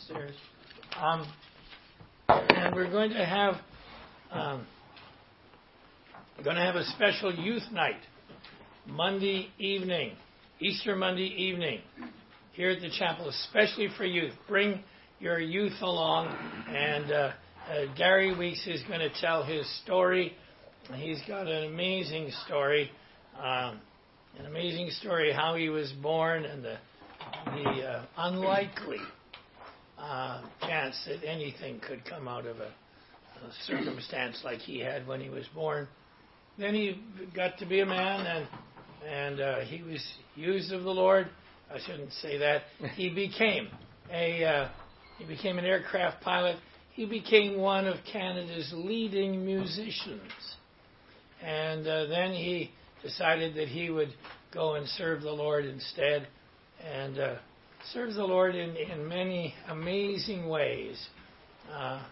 downstairs. And we're going to have a special youth night Monday evening, Easter Monday evening, here at the chapel, especially for youth. Bring your youth along, and Gary Weeks is going to tell his story. He's got an amazing story how he was born, and the unlikely chance that anything could come out of a circumstance like he had when he was born. Then he got to be a man, and he was used of the Lord. I shouldn't say that. He became an aircraft pilot. He became one of Canada's leading musicians. And then he decided that he would go and serve the Lord instead, and serves the Lord in many amazing ways. I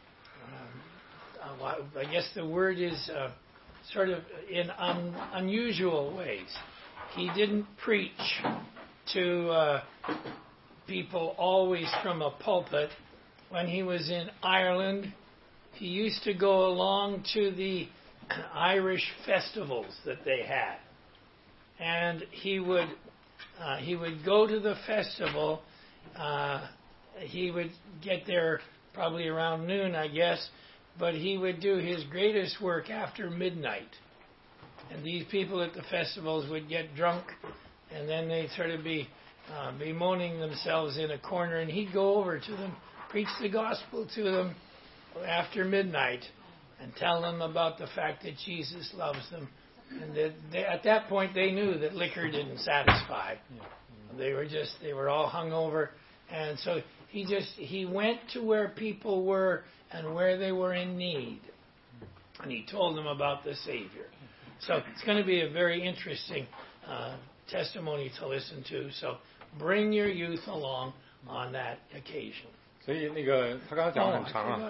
guess the word is sort of in unusual ways. He didn't preach to people always from a pulpit. When he was in Ireland, he used to go along to the Irish festivals that they had, and he would go to the festival. He would get there probably around noon, I guess, but he would do his greatest work after midnight. And these people at the festivals would get drunk, and then they'd sort of be bemoaning themselves in a corner, and he'd go over to them, preach the gospel to them after midnight, and tell them about the fact that Jesus loves them. And that at that point they knew that liquor didn't satisfy. They were all hungover, and so he went to where people were and where they were in need, and he told them about the Savior. So it's going to be a very interesting testimony to listen to. So bring your youth along on that occasion. 所以那个他刚刚讲得很长啊，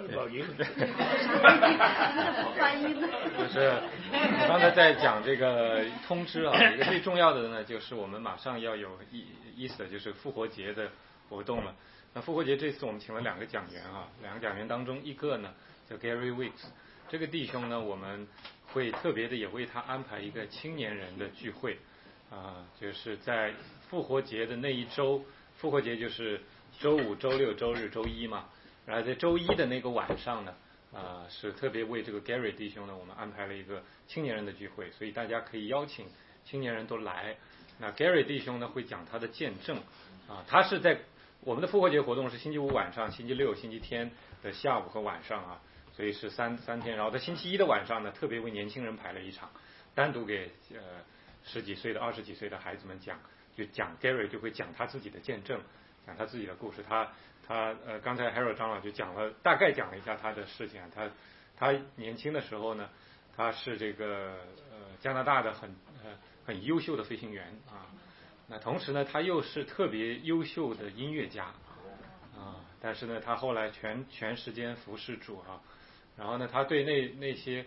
就是我刚才在讲这个通知啊，一个最重要的呢，就是我们马上要有意思的就是复活节的活动了。那复活节这次我们请了2个讲员啊，2个讲员当中一个呢叫 Gary Weeks， 这个弟兄呢我们会特别的也为他安排一个青年人的聚会啊，就是在复活节的那一周，复活节就是周5、周6、周日、周一嘛，然后在周一的那个晚上呢，是特别为这个 Gary 弟兄呢，我们安排了一个青年人的聚会，所以大家可以邀请青年人都来。那 Gary 弟兄呢会讲他的见证啊，他是在我们的复活节活动是星期五晚上、星期六、星期天的下午和晚上啊，所以是三天。然后在星期一的晚上呢，特别为年轻人排了一场，单独给10几岁的、20几岁的孩子们讲，就讲 Gary 就会讲他自己的见证。讲他自己的故事，他刚才 Harold 长老就大概讲了一下他的事情。他年轻的时候呢，他是这个加拿大的很优秀的飞行员啊。那同时呢，他又是特别优秀的音乐家啊。但是呢，他后来全时间服侍主啊。然后呢，他对那些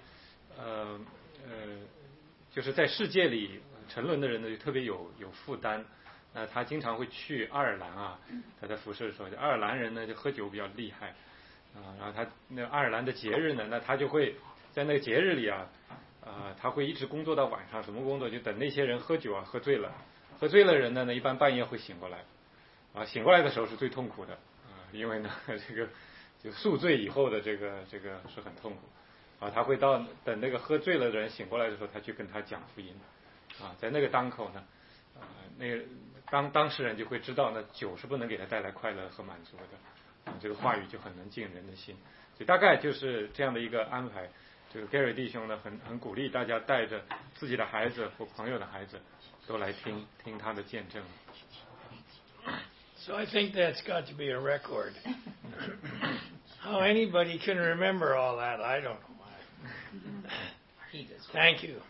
就是在世界里沉沦的人呢，就特别有负担。他经常会去爱尔兰啊，他在服侍的时候，爱尔兰人呢就喝酒比较厉害啊，然后他那爱尔兰的节日呢，那他就会在那个节日里啊，他会一直工作到晚上，什么工作就等那些人喝酒啊，喝醉了人呢，一般半夜会醒过来啊，醒过来的时候是最痛苦的啊，因为呢这个就宿醉以后的这个是很痛苦啊，他会等那个喝醉了的人醒过来的时候，他去跟他讲福音啊，在那个当口呢，那个当事人就会知道呢，酒是不能给他带来快乐和满足的，这个话语就很能进人的心，所以大概就是这样的一个安排。这个 Gary 弟兄呢，很鼓励大家带着自己的孩子或朋友的孩子都来听他的见证。 So I think that's got to be a record. How anybody can remember all that, I don't know. Thank you.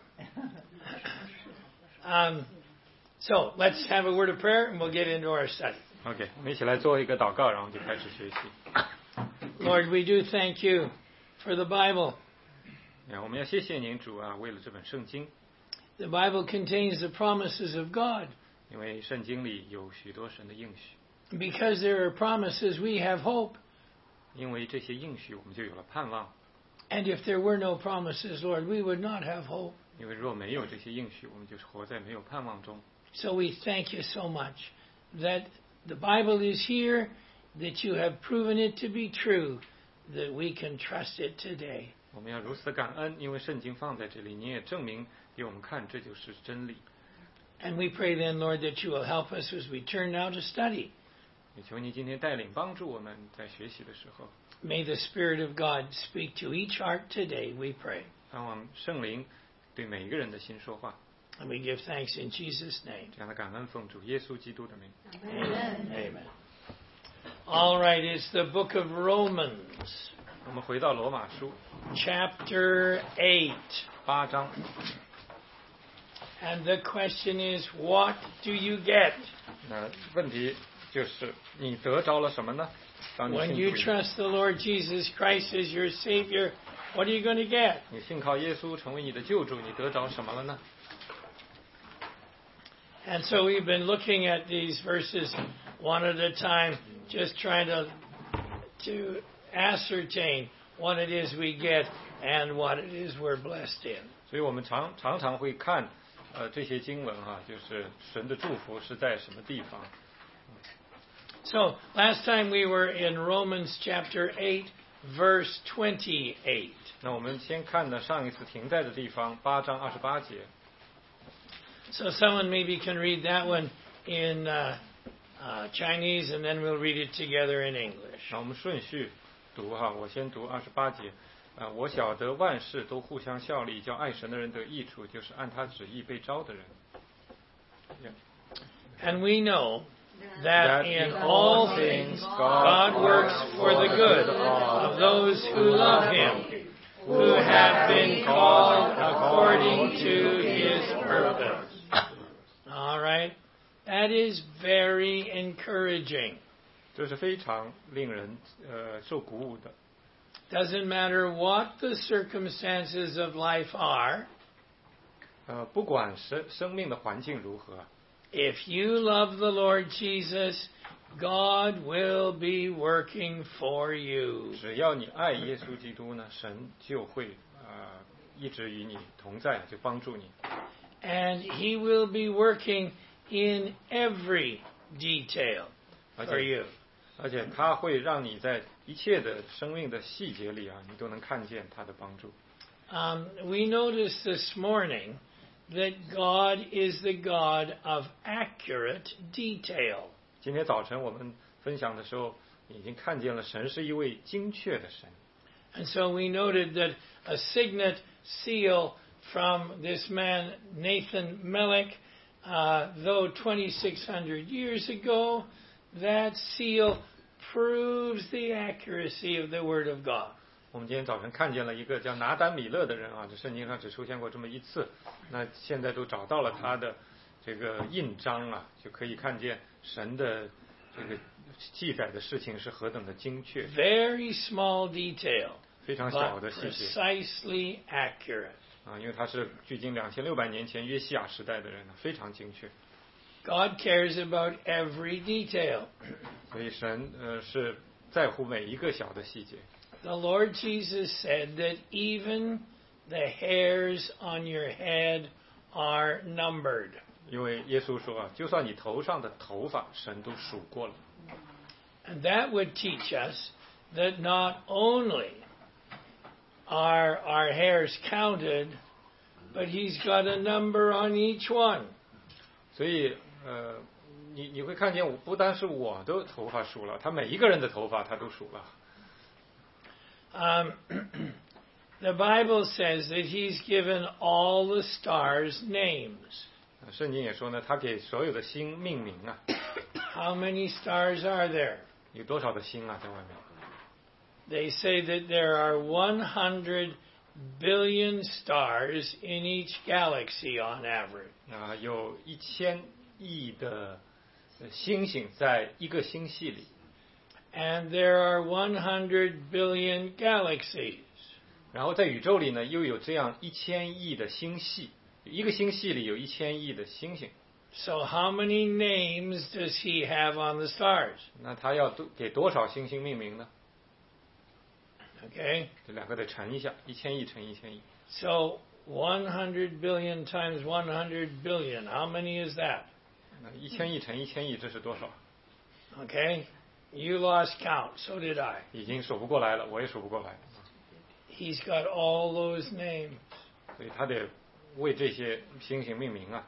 So let's have a word of prayer and we'll get into our study. OK， 我们一起来做一个祷告，然后就开始学习。 Lord, we do thank you for the Bible. 我们要谢谢您主啊，为了这本圣经。 The Bible contains the promises of God. 因为圣经里有许多神的应许。 Because there are promises, we have hope. 因为这些应许，我们就有了盼望。 And if there were no promises, Lord, we would not have hope. 因为若没有这些应许，我们就是活在没有盼望中。 So we thank you so much that the Bible is here, that you have proven it to be true, that we can trust it today. 我们要如此的感恩，因为圣经放在这里，你也证明给我们看，这就是真理。 And we pray then, Lord, that you will help us as we turn now to study. 也求你今天带领帮助我们在学习的时候。 May the Spirit of God speak to each heart today, we pray. 盼望圣灵对每一个人的心说话。 And we give thanks in Jesus' name. 这样的感恩奉主耶稣基督的名。 Amen. All right, it's the book of Romans, 我们回到罗马书 chapter 8. 8章， And the question is, what do you get? 那问题就是你得着了什么呢？当你 When 信 you 主以后， trust the Lord Jesus Christ as your Savior, what are you going to get? 你信靠耶稣成为你的救主，你得着什么了呢？ And so we've been looking at these verses one at a time, just trying to ascertain what it is we get and what it is we're blessed in. 所以我们常常会看这些经文就是神的祝福是在什么地方。 So last time we were in Romans chapter 8, verse 28. 那我们先看呢上一次停在的地方8章28节。 So someone maybe can read that one in Chinese, and then we'll read it together in English. 那我们顺序读我先读28节。我晓得万事都互相效力，叫爱神的人得益处，就是按他旨意被招的人。 And we know that in all things God works for the good of those who love Him, who have been called according to His purpose. All right? That is very encouraging. 这是非常令人受鼓舞的。 Doesn't matter what the circumstances of life are, 不管生命的环境如何， if you love the Lord Jesus, God will be working for you. 只要你爱耶稣基督呢，神就会一直与你同在，就帮助你。 And He will be working in every detail for you. 而且他会让你在一切的生命的细节里你都能看见他的帮助。 We noticed this morning that God is the God of accurate detail. 今天早晨我们分享的时候，已经看见了神是一位精确的神。 And so we noted that a signet seal from this man Nathan Melech, though 2,600 years ago, that seal proves the accuracy of the Word of God. 我们今天早晨看见了一个叫拿丹米勒的人这圣经上只出现过这么一次，那现在都找到了他的这个印章就可以看见神的这个记载的事情是何等的精确。 Very small detail, 非常小 but 的细节 precisely accurate. 因为他是距今2600年前约西亚时代的人非常精确。 God cares about every detail. 所以神是在乎每一个小的细节。 The Lord Jesus said that even the hairs on your head are numbered. 因为耶稣说就算你头上的头发，神都数过了。 And that would teach us that not only are our hairs counted, but He's got a number on each one. 所以你会看见不单是我的头发数了，他每一个人的头发他都数了。 The Bible says that He's given all the stars names. 圣经也说呢，他给所有的星命名 How many stars are there? 有多少的星在外面？ They say that there are 100 billion stars in each galaxy on average. 有1000亿的星星在一个星系里。 And there are 100 billion galaxies. 然后在宇宙里呢，又有这样1000亿的星系，一个星系里有1000亿的星星。 So how many names does he have on the stars? 那他要给多少星星命名呢？ Okay? 这两个得乘一下，1000亿乘1000亿。 So 100 billion times 100 billion. How many is that? 那1000亿乘1000亿，这是多少？ Okay? You lost count. So did I. 已经数不过来了，我也数不过来。 He's got all those names. 所以他得为这些星星命名啊。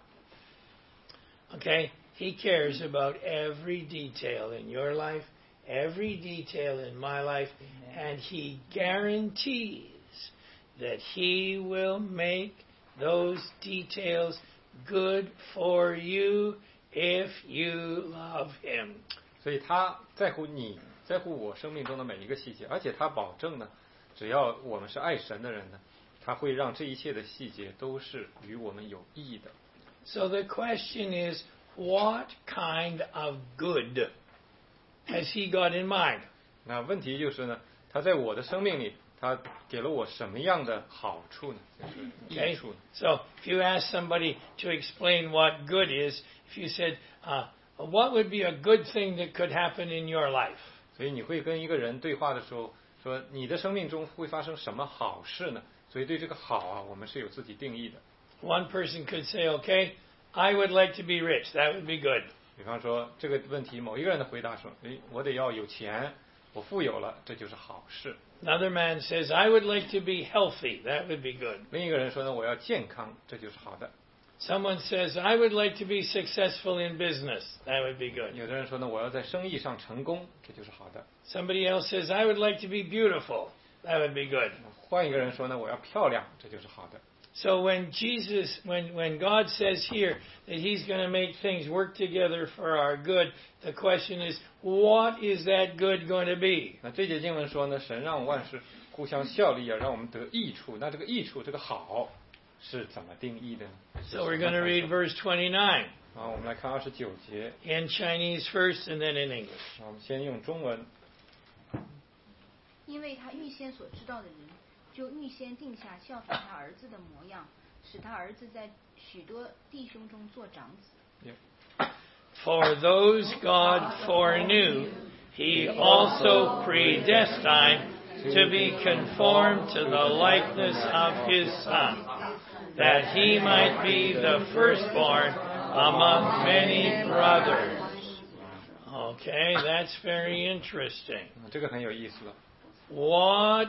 Okay? He cares about every detail in your life, every detail in my life, and he guarantees that he will make those details good for you if you love him. 所以他在乎你，在乎我生命中的每一个细节，而且他保证呢，只要我们是爱神的人呢，他会让这一切的细节都是与我们有意义的。 So the question is, what kind of good has he got in mind? 那问题就是呢，他在我的生命里，他给了我什么样的好处呢？就是益 Okay? 处呢？ So if you ask somebody to explain what good is, if you said, what would be a good thing that could happen in your life? 所以你会跟一个人对话的时候说，你的生命中会发生什么好事呢？所以对这个好啊，我们是有自己定义的。 One person could say, okay, I would like to be rich. That would be good. 比方说这个问题，某一个人的回答说，我得要有钱，我富有了，这就是好事。 Another man says, I would like to be healthy. That would be good. 另一个人说呢，我要健康，这就是好的。 Someone says, I would like to be successful in business. That would be good. 有的人说呢，我要在生意上成功，这就是好的。 Somebody else says, I would like to be beautiful. That would be good. 换一个人说呢，我要漂亮，这就是好的。 So when God says here that he's going to make things work together for our good, the question is, what is that good going to be? 那这节经文说呢，神让万事互相效力啊，让我们得益处。那这个益处，这个好是怎么定义的呢？ So we're going to read verse 29 啊，我们来看29节。 in Chinese first and then in English. 我们先用中文。 因为他预先所知道的人，就预先定下效法他儿子的模样，使他儿子在许多弟兄中做长子。 For those God foreknew, he also predestined to be conformed to the likeness of his Son, that he might be the firstborn among many brothers. Okay, that's very interesting. 这个很有意思了。 What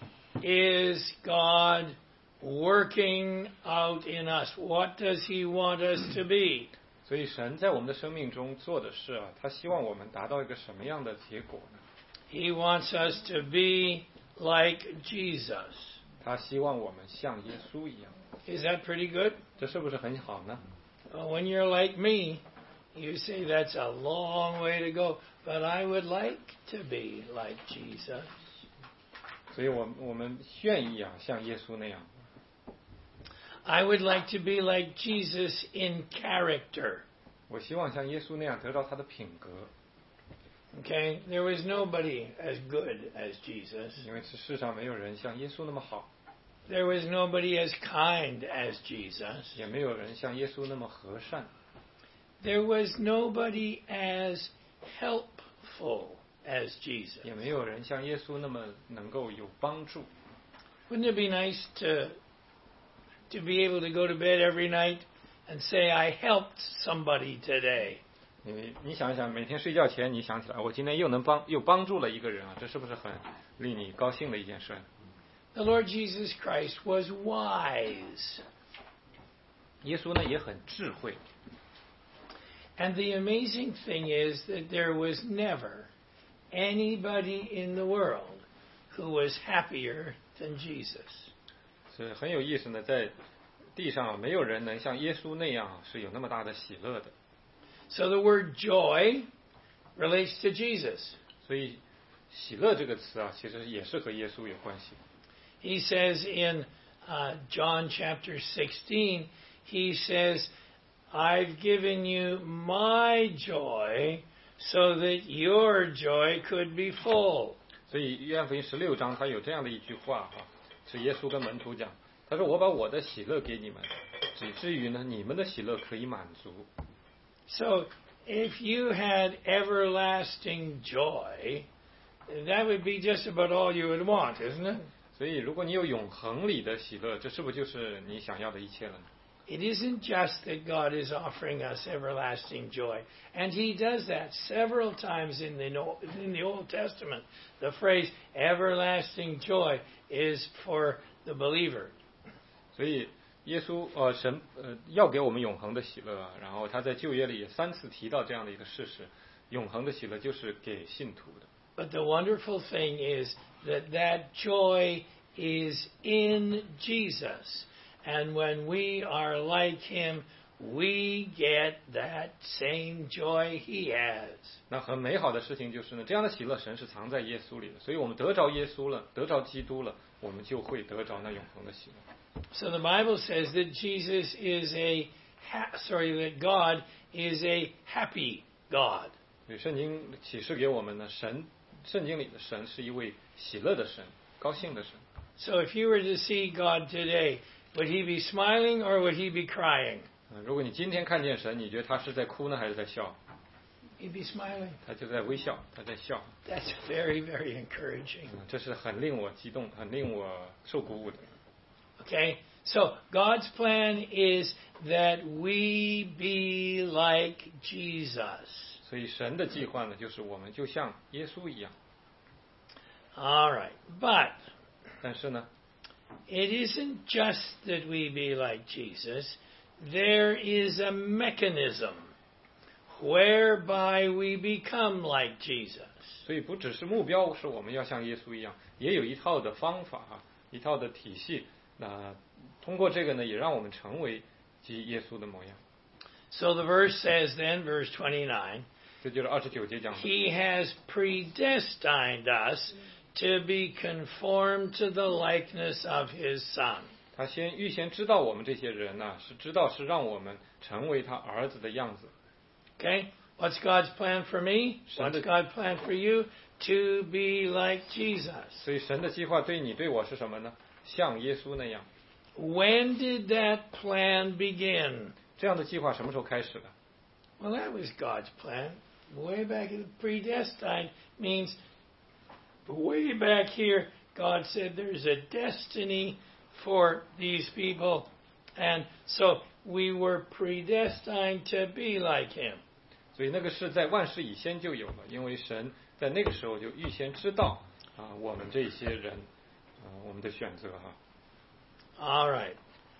is God working out in us? What does he want us to be? 所以神在我们的生命中做的事啊，他希望我们达到一个什么样的结果呢？ He wants us to be like Jesus. 他希望我们像耶稣一样。 Is that pretty good? 这是不是很好呢？ When you're like me, you say that's a long way to go, but I would like to be like Jesus. 所以我们愿意啊，像耶稣那样。 I would like to be like Jesus in character. 我希望像耶稣那样得到他的品格， Okay? There was nobody as good as Jesus. 因为这世上没有人像耶稣那么好， There was nobody as kind as Jesus. 也没有人像耶稣那么和善， There was nobody as helpful as Jesus. 也没有人像耶稣那么能够有帮助。 Wouldn't it be nice to be able to go to bed every night and say, I helped somebody today? 你想一想，每天睡觉前你想起来，我今天又帮助了一个人啊，这是不是很令你高兴的一件事？ The Lord Jesus Christ was wise. 耶稣呢也很智慧， And the amazing thing is that there was never anybody in the world who was happier than Jesus. 所以很有意思呢，在地上没有人能像耶稣那样是有那么大的喜乐的。 So the word joy relates to Jesus. 所以喜乐这个词啊，其实也是和耶稣有关系。 He says in John chapter 16, he says, I've given you my joy so that your joy could be full. 所以约翰福音16章他有这样的一句话啊，是耶稣跟门徒讲，他说我把我的喜乐给你们，以至于呢你们的喜乐可以满足。 So if you had everlasting joy, that would be just about all you would want, isn't it? 所以如果你有永恒里的喜乐，这是不是就是你想要的一切了呢？ It isn't just that God is offering us everlasting joy. And He does that several times in the Old Testament. The phrase everlasting joy is for the believer. 所以耶稣神要给我们永恒的喜乐，然后他在旧约里也3次提到这样的一个事实，永恒的喜乐就是给信徒的。 But the wonderful thing is that joy is in Jesus. And when we are like Him, we get that same joy He has. 那很美好的事情就是呢，这样的喜乐神是藏在耶稣里的，所以我们得着耶稣了，得着基督了，我们就会得着那永恒的喜乐。 So the Bible says that Jesus is that God is a happy God. 所以圣经启示给我们呢，圣经里的神是一位喜乐的神，高兴的神。 So if you were to see God today, would He be smiling or would He be crying? 如果你今天看见神，你觉得他是在哭呢，还是在笑？ He'd be smiling. 他就在微笑，他在笑。 That's very, very encouraging. 这是很令我激动，很令我受鼓舞的。 Okay? So God's plan is that we be like Jesus. 所以神的计划呢，就是我们就像耶稣一样。 All right. But 但是呢， it isn't just that we be like Jesus. There is a mechanism whereby we become like Jesus. 所以不只是目标是我们要像耶稣一样，也有一套的方法，一套的体系。那通过这个呢，也让我们成为即耶稣的模样。 So the verse says then, verse 29, 这就是29节讲的。 He has predestined us to be conformed to the likeness of His Son. 他预先知道我们这些人呢，是让我们成为他儿子的样子。 Okay? What's God's plan for me? What's God's plan for you? To be like Jesus. 所以神的计划对你对我是什么呢？像耶稣那样。 When did that plan begin? 这样的计划什么时候开始的？ Well, that was God's plan. Way back in predestined means way back here, God said there's a destiny for these people. And so we were predestined to be like Him. 所以那个是在万事以先就有了，因为神在那个时候就预先知道我们这些人我们的选择哈。 All right.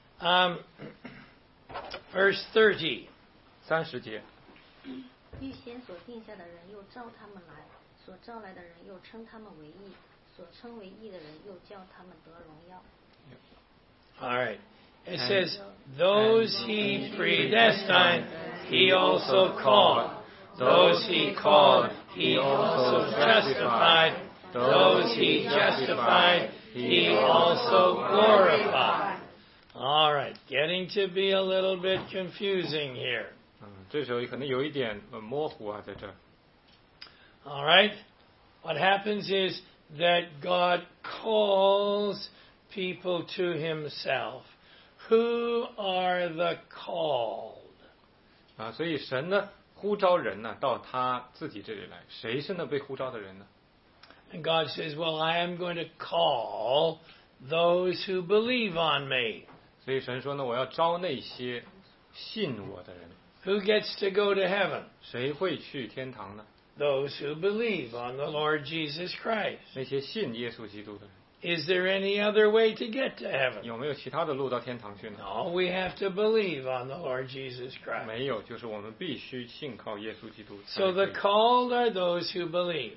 Verse 30. 30节。 预先所定下的人又召他们来，所召来的人又称他们为义，所称为义的人又叫他们得荣耀。 All right. It says, those He predestined, He also called. Those He called, He also justified. Those He justified, He also glorified. All right. Getting to be a little bit confusing here. 这时候可能有一点模糊在这儿。 All right. What happens is that God calls people to Himself. Who are the called? 所以神呢呼召人呢到他自己这里来，谁是那被呼召的人呢？ And God says, well, I am going to call those who believe on me. 所以神说呢，我要招那些信我的人。 Who gets to go to heaven? 谁会去天堂呢？ Those who believe on the Lord Jesus Christ. 那些信耶稣基督的人。 Is there any other way to get to heaven? 有没有其他的路到天堂去呢？ No, we have to believe on the Lord Jesus Christ. 没有，就是我们必须信靠耶稣基督。 So the called are those who believe.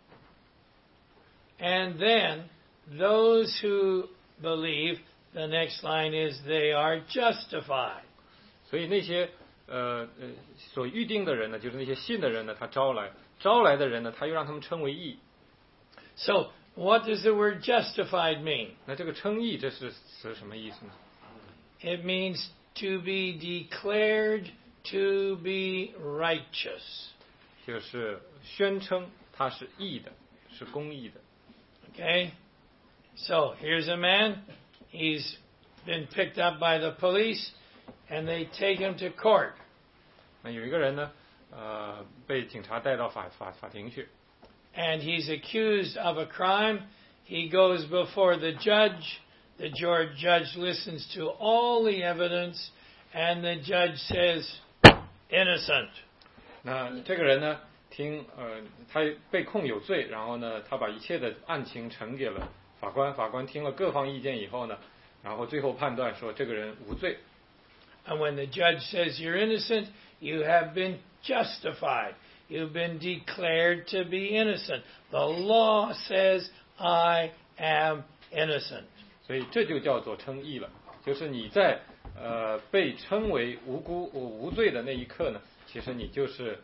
And then those who believe, the next line is they are justified. 所以那些所预定的人呢，就是那些信的人呢，他招来的人呢，他又让他们称为义。 So what does the word justified mean? 那这个称义这是词什么意思呢？ It means to be declared to be righteous. 就是宣称他是义的，是公义的。 Okay? So here's a man. He's been picked up by the police and they take him to court. 有一个人呢，被警察带到法庭去。 And he's accused of a crime. He goes before the judge. The judge listens to all the evidence, and the judge says, innocent. 那这个人呢，他被控有罪，然后呢，他把一切的案情呈给了法官。法官听了各方意见以后呢，然后最后判断说这个人无罪。 And when the judge says you're innocent, you have been justified. You've been declared to be innocent. The law says I am innocent. 所以这就叫做称义了，就是你在被称为无罪的那一刻呢，其实你就是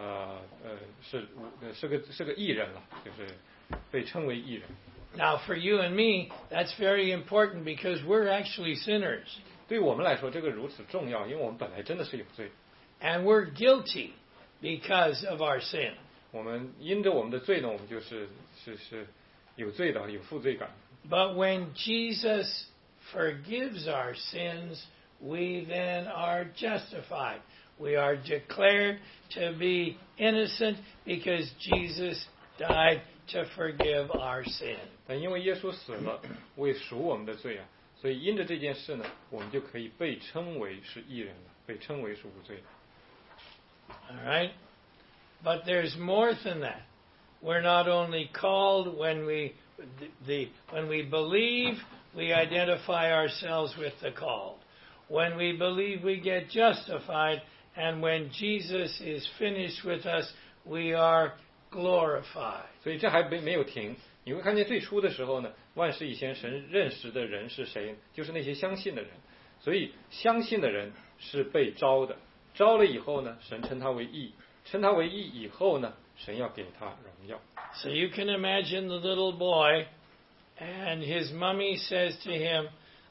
是个义人了，就是被称为义人。 Now for you and me, that's very important because we're actually sinners. 对我们来说，这个如此重要，因为我们本来真的是有罪。 And we're guilty because of our sin. 我们因着我们的罪呢，我们就是有罪的，有负罪感。 But when Jesus forgives our sins, we then are justified. We are declared to be innocent because Jesus died to forgive our sin. 但因为耶稣死了，为赎我们的罪啊，所以因着这件事呢，我们就可以被称为是义人了，被称为是无罪的。 All right? But there's more than that. We're not only called when we believe, we identify ourselves with the called. When we believe, we get justified, and when Jesus is finished with us, we are glorified. 所以这还没有停。你会看见最初的时候呢，万事以前神认识的人是谁？就是那些相信的人。所以相信的人是被招的，招了以后呢，神称他为义，称他为义以后呢，神要给他荣耀。 So you can imagine the little boy, and his mommy says to him,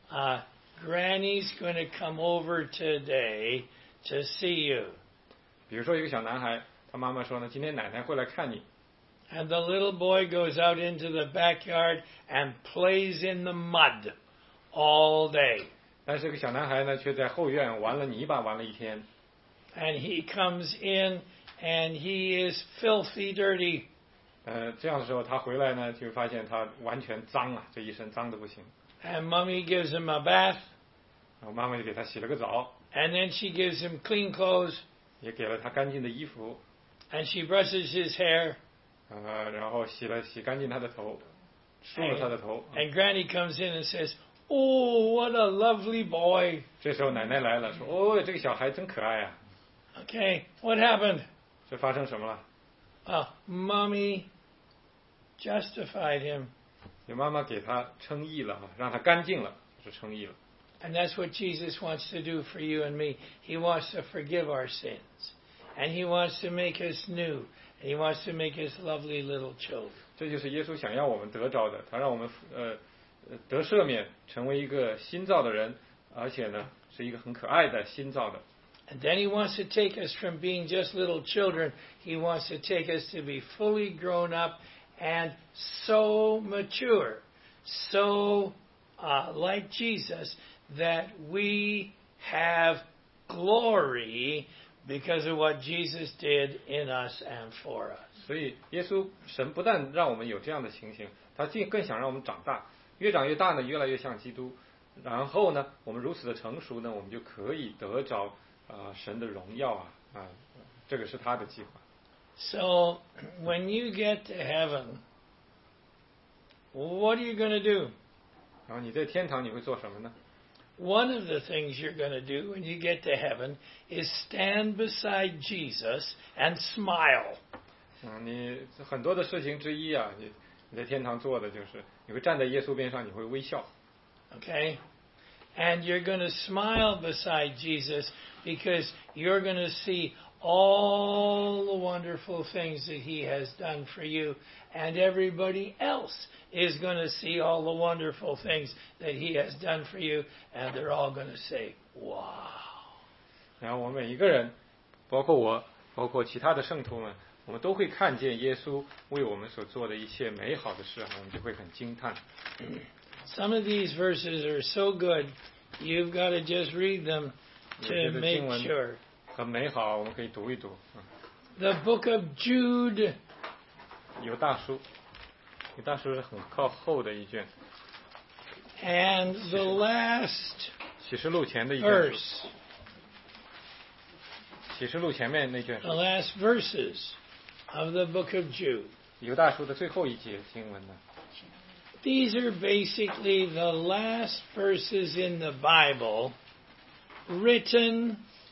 Granny's going to come over today to see you. 比如说一个小男孩，他妈妈说呢，今天奶奶会来看你。 And the little boy goes out into the backyard and plays in the mud all day. 但是这个小男孩呢，却在后院玩了泥巴，玩了一天。 And he comes in and he is filthy dirty. 这样的时候，他回来呢，就发现他完全脏了，这一身脏的不行。 And mommy gives him a bath. 然后妈妈就给他洗了个澡。 And then she gives him clean clothes. 也给了他干净的衣服。 And she brushes his hair. 然后洗干净他的头，梳了他的头。 And Granny comes in and says, "Oh, what a lovely boy." 这时候奶奶来了，说：“哦，这个小孩真可爱啊。” Okay, what happened? 这发生什么了 ？Mommy justified him. 有妈妈给他称义了，让他干净了，就是称义了。 And that's what Jesus wants to do for you and me. He wants to forgive our sins. And he wants to make us new. And he wants to make us lovely little children. 这就是耶稣想要我们得着的，他让我们得赦免，成为一个新造的人，而且呢是一个很可爱的新造的。 And then he wants to take us from being just little children. He wants to take us to be fully grown up and so mature, so like Jesus, that we have glory because of what Jesus did in us and for us. 所以耶稣神不但让我们有这样的情形，他更想让我们长大，越长越大呢，越来越像基督。然后呢，我们如此的成熟呢，我们就可以得着神的荣耀这个是他的计划。 So when you get to heaven, what are you going to do? 然后你在天堂你会做什么呢？ One of the things you're going to do when you get to heaven is stand beside Jesus and smile. 你很多的事情之一啊，你在天堂做的就是你会站在耶稣边上，你会微笑。 Okay? And you're going to smile beside Jesus because you're going to see all the wonderful things that he has done for you, and everybody else is going to see all the wonderful things that he has done for you, and they're all going to say, wow. 然后我们每一个人，包括我，包括其他的圣徒们，我们都会看见耶稣为我们所做的一切美好的事，我们就会很惊叹。 Some of these verses are so good, you've got to just read them to make sure. 很美好，我们可以读一读。 The book of Jude 犹大书是很靠后的一卷， and the last 启示录前的一卷书， verse, 启示录前面那卷 the 书， last verses of the book of Jude. 犹大书的最后一节经文呢， These are basically the last verses in the Bible written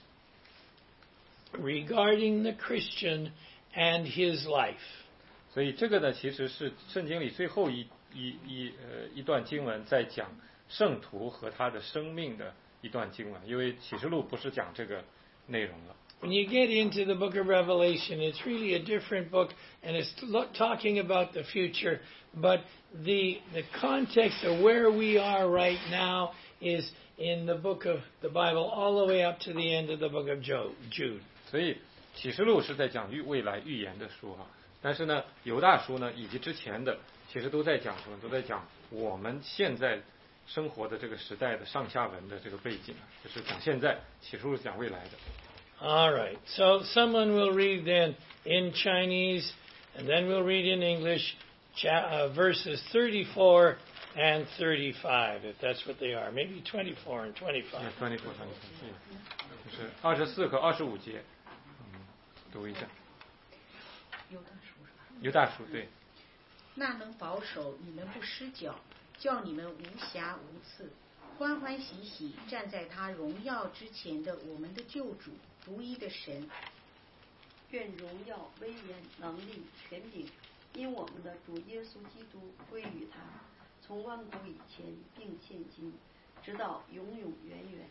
regarding the Christian and his life. 所以这个呢，其实是圣经里最后一段经文，在讲圣徒和他的生命的一段经文，因为启示录不是讲这个内容了。 When you get into the book of Revelation, it's really a different book, and it's talking about the future, but the context of where we are right now is in the book of the Bible all the way up to the end of the book of Jude. 所以启示录是在讲未来预言的书哈，但是呢，犹大书呢以及之前的其实都在讲什么？都在讲我们现在生活的这个时代的上下文的这个背景，就是讲现在，启示录是讲未来的。 All right. So someone will read then in Chinese, and then we'll read in English verses 34 and 35, if that's what they are. Maybe 24 and 25. 24就是24和25节，读一下。犹大书对。 那能保守你们不失脚，叫你们无瑕无刺，欢欢喜喜站在他荣耀之前的我们的救主，独一的神。 愿荣耀、威严、能力、权柄，因我们的主耶稣基督归于他，从万古以前并现今，直到永永远远。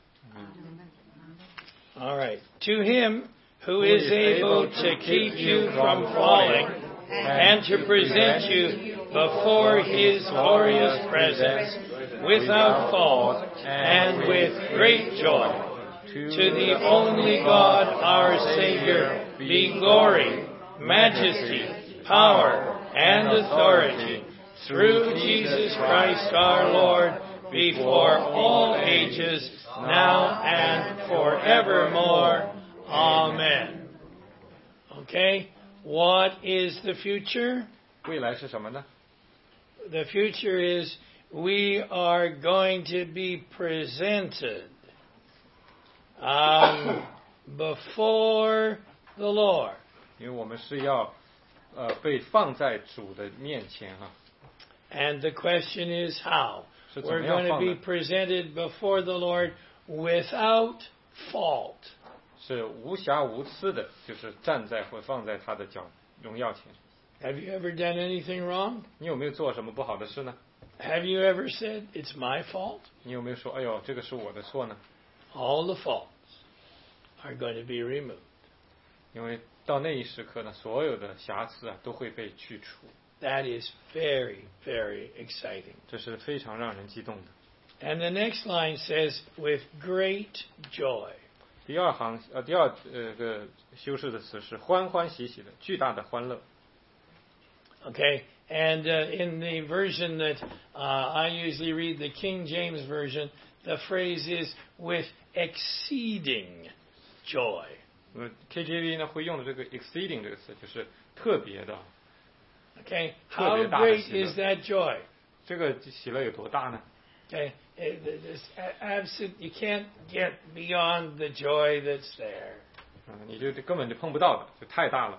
All right. To him who is able to keep you from falling and to present you before his glorious presence without fault and with great joy. To the only God, our Savior, be glory, majesty, power, and authority through Jesus Christ our Lord, before all ages, now and forevermore. Amen. Okay, what is the future? 未来是什么呢？ The future is we are going to be presented before the Lord. 因为我们是要被放在主的面前啊。 And the question is how? 是怎 We're 么样 going to 放 be 的？ presented before the Lord without fault. 是无瑕无疵的，就是站在或放在他的荣耀前。 Have you ever done anything wrong? 你有没有做什么不好的事呢？ Have you ever said, it's my fault? 你有没有说，哎呦，这个是我的错呢？ All the faults are going to be removed. 因为到那一时刻呢，所有的瑕疵啊都会被去除， That is very, very exciting. 这是非常让人激动的。 And the next line says, with great joy. 第二个修饰的词是欢欢喜喜的，巨大的欢乐。 Okay, and in the version that I usually read, the King James Version, the phrase is with exceeding joy. KJV 呢会用的这个 exceeding 这个词，就是特别的。 Okay, 特 how 别大的 great 喜乐。 is that joy? 这个喜乐有多大呢？ Okay, you can't get beyond the joy that's there. 你就根本就碰不到的，就太大了。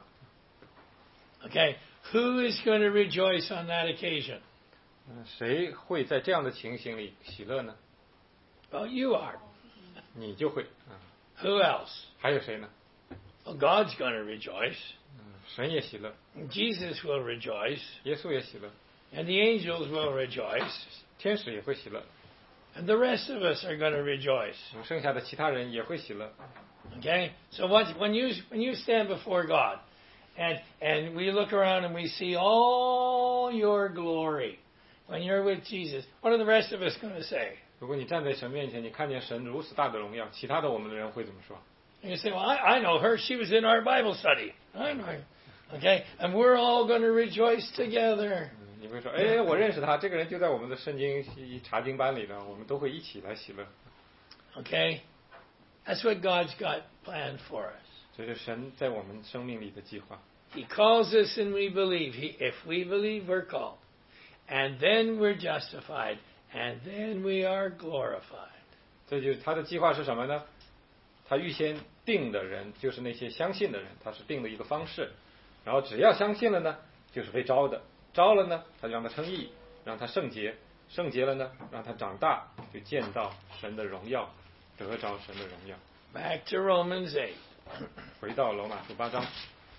Okay, who is going to rejoice on that occasion? 谁会在这样的情形里喜乐呢？ Well, you are. 你就会。 Who else? 还有谁呢？ Well, God's going to rejoice. 神也喜乐， Jesus will rejoice. 耶稣也喜乐， And the angels will rejoice. 天使也会喜乐， And the rest of us are going to rejoice. 剩下的其他人也会喜乐。 Okay? So when you stand before God and we look around and we see all your glory, when you're with Jesus, what are the rest of us going to say? 如果你站在神面前，你看见神如此大的荣耀，其他的我们的人会怎么说？ And you say, well, I know her. She was in our Bible study. I know her. Okay? And we're all going to rejoice together. 你会说，哎，我认识他，这个人就在我们的圣经查经班里呢，我们都会一起来喜乐。 Okay? That's what God's got plan for us. 这是神在我们生命里的计划。 He calls us and we believe. If we believe, we're called. And then we're justified. And then we are glorified. 这就是他的计划是什么呢？他预先定的人就是那些相信的人，他是定的一个方式。然后只要相信了呢，就是被招的。招了呢，他就让他称义，让他圣洁。圣洁了呢，让他长大，就见到神的荣耀，得着神的荣耀。 Back to Romans 8. 回到罗马书8章。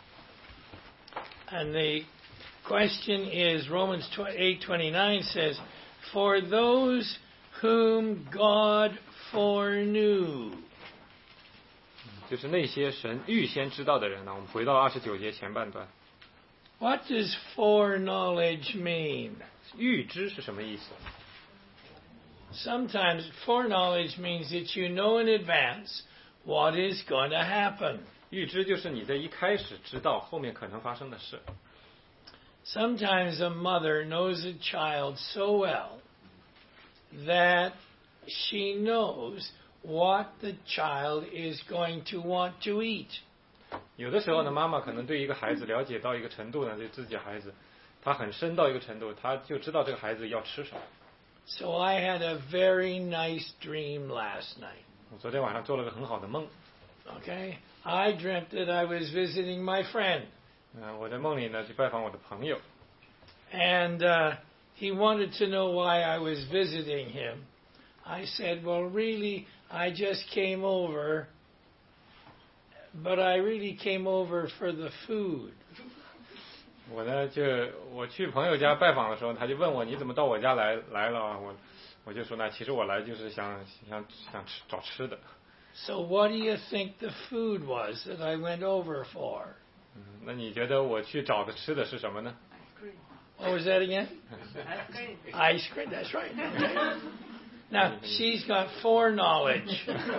And the question is, Romans 8:29 says, "For those whom God foreknew." 就是那些神预先知道的人呢。我们回到29节前半段。 What does foreknowledge mean? 预知是什么意思？ Sometimes foreknowledge means that you know in advance what is going to happen. 预知就是你在一开始知道后面可能发生的事。 Sometimes a mother knows a child so well that she knows what the child is going to want to eat. 有的时候呢，妈妈可能对一个孩子了解到一个程度呢，对自己的孩子，他很深到一个程度，他就知道这个孩子要吃什么。 So I had a very nice dream last night. 我昨天晚上做了个很好的梦。 Okay? I dreamt that I was visiting my friend. 我在梦里呢去拜访我的朋友。 And he wanted to know why I was visiting him. I said, well, really, I just came over, but I really came over for the food. 我去朋友家拜访的时候，他就问我你怎么到我家来了？我就说呢，其实我来就是想找吃的。 So what do you think the food was that I went over for? 那你觉得我去找的吃的是什么呢？ What was that again? Ice cream. That's right. Okay. Now, she's got foreknowledge.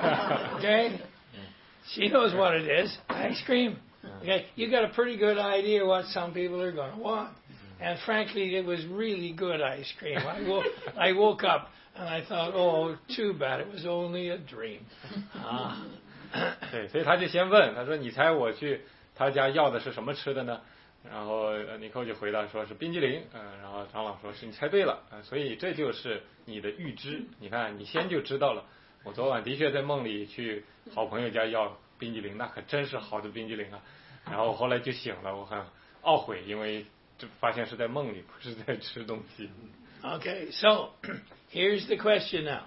Okay? She knows what it is. Ice cream. Okay? You got a pretty good idea what some people are going to want. And frankly, it was really good ice cream. I woke up and I thought, oh, too bad. It was only a dream. 对，所以他就先问，他说你猜我去他家要的是什么吃的呢？然后尼寇就回答说是冰激凌，然后长老说是你猜对了，所以这就是你的预知。你看你先就知道了，我昨晚的确在梦里去好朋友家要冰激凌，那可真是好的冰激凌啊。然后后来就醒了，我很懊悔，因为这发现是在梦里，不是在吃东西。 Okay, so here's the question now.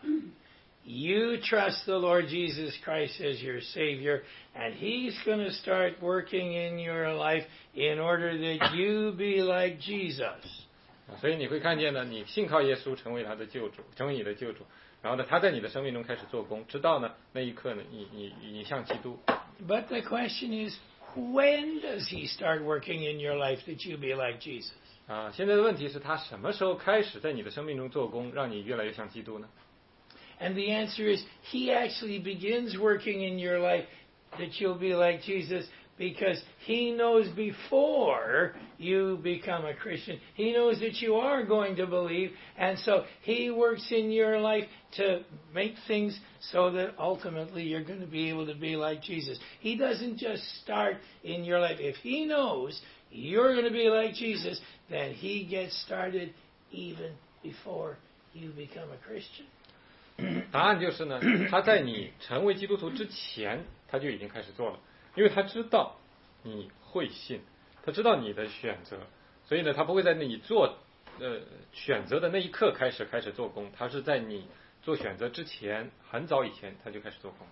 You trust the Lord Jesus Christ as your Savior, and He's going to start working in your life in order that you be like Jesus. 所以你会看见呢，你信靠耶稣成为他的救主，成为你的救主，然后呢，他在你的生命中开始做工，直到呢那一刻呢，你像基督。 But the question is, when does He start working in your life that you be like Jesus? 现在的问题是他什么时候开始在你的生命中做工，让你越来越像基督呢？ And the answer is, He actually begins working in your life that you'll be like Jesus because He knows before you become a Christian. He knows that you are going to believe, and so He works in your life to make things so that ultimately you're going to be able to be like Jesus. He doesn't just start in your life. If He knows you're going to be like Jesus, then He gets started even before you become a Christian. 答案就是呢，他在你成为基督徒之前，他就已经开始做了，因为他知道你会信，他知道你的选择，所以呢，他不会在你做选择的那一刻开始做工，他是在你做选择之前，很早以前他就开始做工。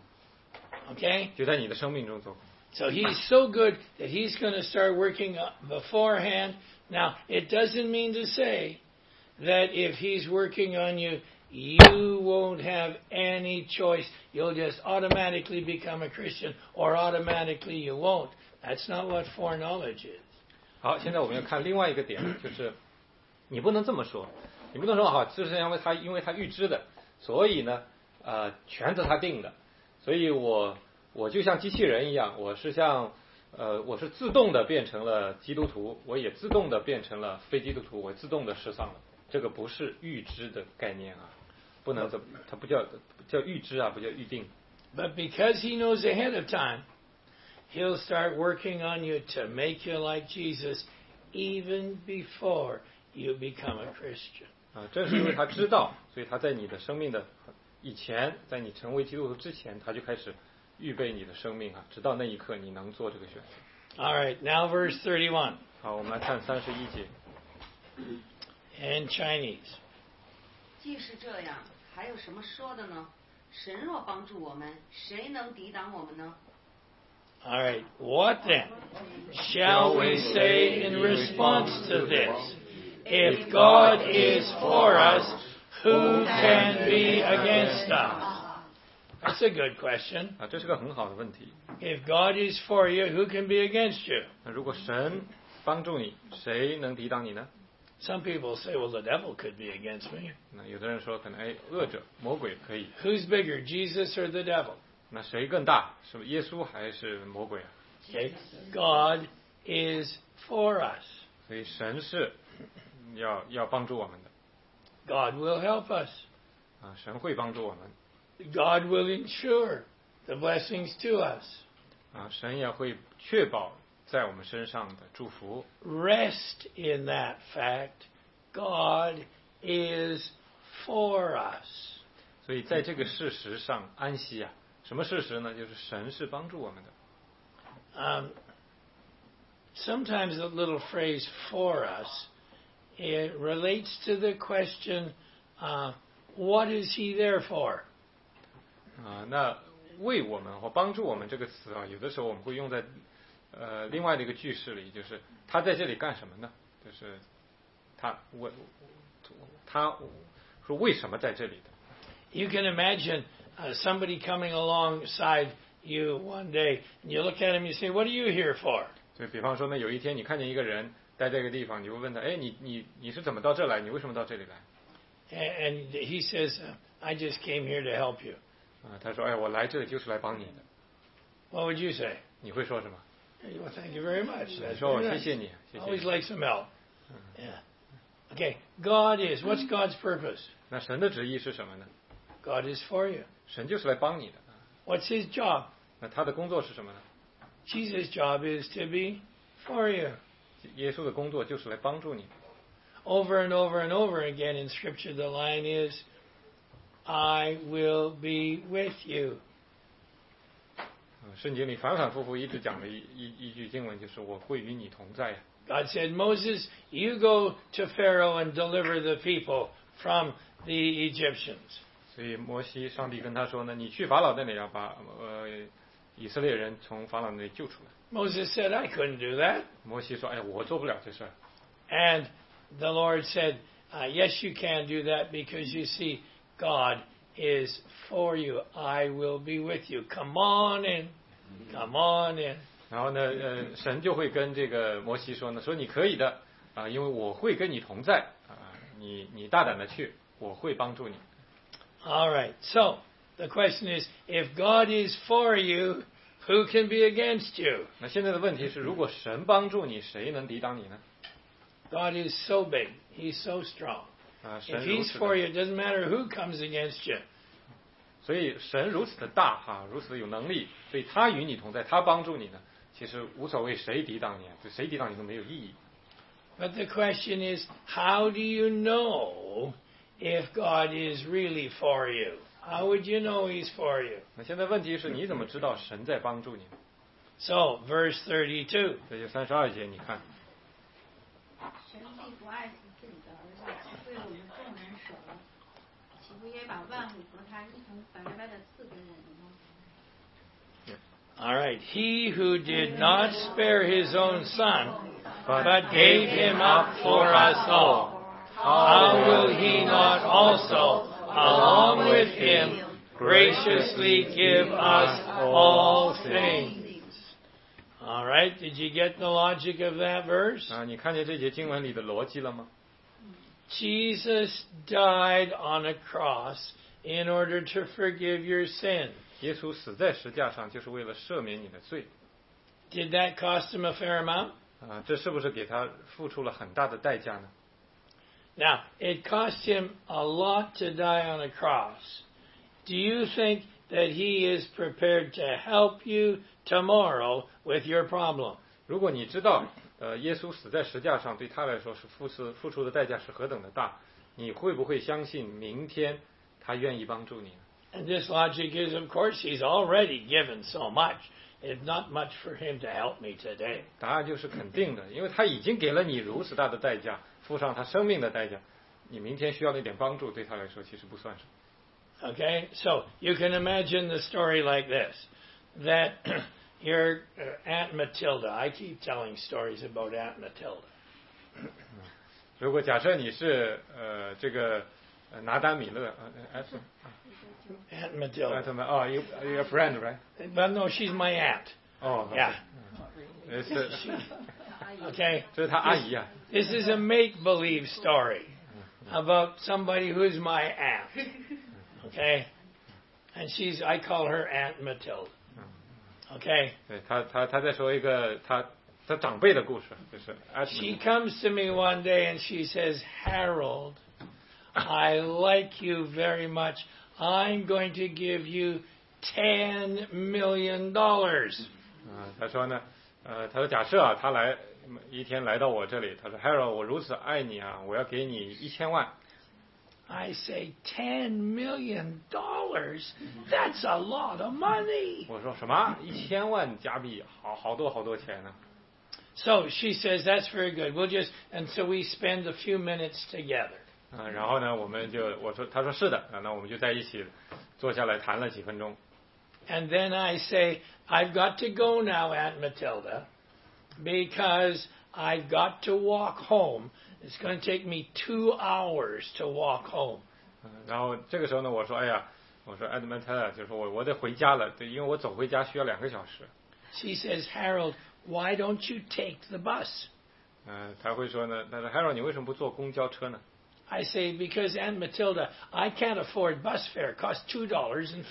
Okay? 就在你的生命中做工。 So He's so good that He's going to start working beforehand. Now, it doesn't mean to say that if He's working on you, you won't have any choice. You'll just automatically become a Christian, or automatically you won't. That's not what foreknowledge is. 好，现在我们要看另外一个点，就是你不能这么说，你不能说这是因为他预知的，所以呢，全是他定的，所以我就像机器人一样，我是自动的变成了基督徒，我也自动的变成了非基督徒，我自动的失丧了。这个不是预知的概念啊，不能这么，它不叫预知啊，不叫预定。 But because he knows ahead of time, he'll start working on you to make you like Jesus even before you become a Christian. 正是因为他知道，所以他在你的生命的以前，在你成为基督徒之前，他就开始预备你的生命啊，直到那一刻你能做这个选择。 All right, now verse 31. 好，我们来看31节。 In Chinese. 既是这样，还有什么说的呢？神若帮助我们，谁能抵挡我们呢？ All right, what then shall we say in response to this? If God is for us, who can be against us? That's a good question. 啊，这是个很好的问题。 If God is for you, who can be against you? 那如果神帮助你，谁能抵挡你呢？ Some people say, well, the devil could be against me. 那有的人说，可能恶者、魔鬼可以。 Who's bigger, Jesus or the devil? 那谁更大？是不是耶稣还是魔鬼啊？ Okay, God is for us. 所以神是要帮助我们的 God will help us. 啊，神会帮助我们 God will ensure the blessings to us. 啊，神也会确保在我们身上的祝福。 Rest in that fact. God is for us. 所以在这个事实上安息啊，什么事实呢？就是神是帮助我们的。 Sometimes the little phrase for us, it relates to the question, what is he there for? 啊，那为我们或帮助我们这个词啊，有的时候我们会用在另外的一个句式里，就是他在这里干什么呢？就是他说为什么在这里的？ You can imagine somebody coming alongside you one day, and you look at him and you say, what are you here for? 所以比方说呢，有一天你看见一个人在这个地方，你会问他，哎，你是怎么到这来？你为什么到这里来？ And he says, I just came here to help you. 啊，他说，哎，我来这里就是来帮你的。 What would you say? 你会说什么？ Well, thank you very much. 你 That's 说 very 谢 nice. 谢你，谢谢 Always 你。 like some help. Yeah. Okay. God is. What's God's purpose? 那神的旨意是什么呢？ God is for you. 神就是来帮你的。 What's his job? 那他的工作是什么呢？ Jesus' job is to be for you. 耶稣的工作就是来帮助你。 Over and over and over again in Scripture, the line is, I will be with you. 圣经里反反复复一直讲的一句经文就是我会与你同在。 God said, Moses, you go to Pharaoh and deliver the people from the Egyptians. 所以摩西，上帝跟他说呢，你去法老那里要把以色列人从法老那里救出来。 Moses said, I couldn't do that. 摩西说，哎，我做不了这事儿。 And the Lord said, yes, you can do that because you see, God is for you. I will be with you. Come on in. Come on in. 然后呢，神就会跟这个摩西说呢，说你可以的啊，因为我会跟你同在啊，你大胆的去，我会帮助你。 All right. So the question is, if God is for you, who can be against you? 那现在的问题是，如果神帮助你，谁能抵挡你呢？ God is so big. He's so strong. 啊， If 神如 He's 此 for 的， you, it doesn't matter who comes against you. 所以神如此的大哈，如此的有能力，所以他与你同在，他帮助你呢，其实无所谓谁抵挡你，就谁抵挡你都没有意义。 But the question is, how do you know if God is really for you? How would you know He's for you? 那现在问题是你怎么知道神在帮助你呢？ So, verse 32. 这就32节，你看， 神既不爱惜自己的儿子，为我们众人舍了，岂不也把万物和他一同白白的赐给我们吗？ All right. He who did not spare his own son, but gave him up for us all, how will he not also, along with him, graciously give us all things? All right. Did you get the logic of that verse? 啊，你看见这节经文里的逻辑了吗？ Jesus died on a cross in order to forgive your sin. 耶稣死在石架上，就是为了赦免你的罪。 Did that cost him a fair amount? 啊，这是不是给他付出了很大的代价呢？ Now, it cost him a lot to die on a cross. Do you think that he is prepared to help you tomorrow with your problem. 如果你知道，耶稣死在石架上对他来说是付出的代价是何等的大，你会不会相信明天他愿意帮助你呢？ And this logic is, of course, he's already given so much. It's not much for him to help me today. 答案就是肯定的，因为他已经给了你如此大的代价，付上他生命的代价，你明天需要那点帮助，对他来说其实不算什么。 Okay, so you can imagine the story like this, that your Aunt Matilda, I keep telling stories about Aunt Matilda. 如果假设你是这个拿丹米勒 Aunt Matilda. 怎么your friend right? But no, she's my aunt. 哦 Yeah. 是 Okay. 这是他阿姨啊。 This is a make-believe story about somebody who's my aunt. Okay? And I call her Aunt Matilda. Okay? 对他在说一个他长辈的故事，就是 She comes to me one day and she says, Harold, I like you very much. I'm going to give you $10 million. 他说呢，他说假设啊，他一天来到我这里，他说 Harold， 我如此爱你啊，我要给你1000万。 I say, $10 million? That's a lot of money. 我说什么？1000万加币，好多钱呢。 So she says, that's very good. And so we spend a few minutes together. 然后呢，他说是的，那我们就在一起坐下来谈了几分钟。 And then I say, I've got to go now, Aunt Matilda, because I've got to walk home. It's going to take me 2 hours to walk home. 然后这个时候呢，我说 Aunt Matilda， 就是我得回家了，对，因为我走回家需要2个小时。 She says, Harold, why don't you take the bus? 他会说呢，他说 Harold， 你为什么不坐公交车呢？ I say, because Aunt Matilda, I can't afford bus fare. It costs $2.50.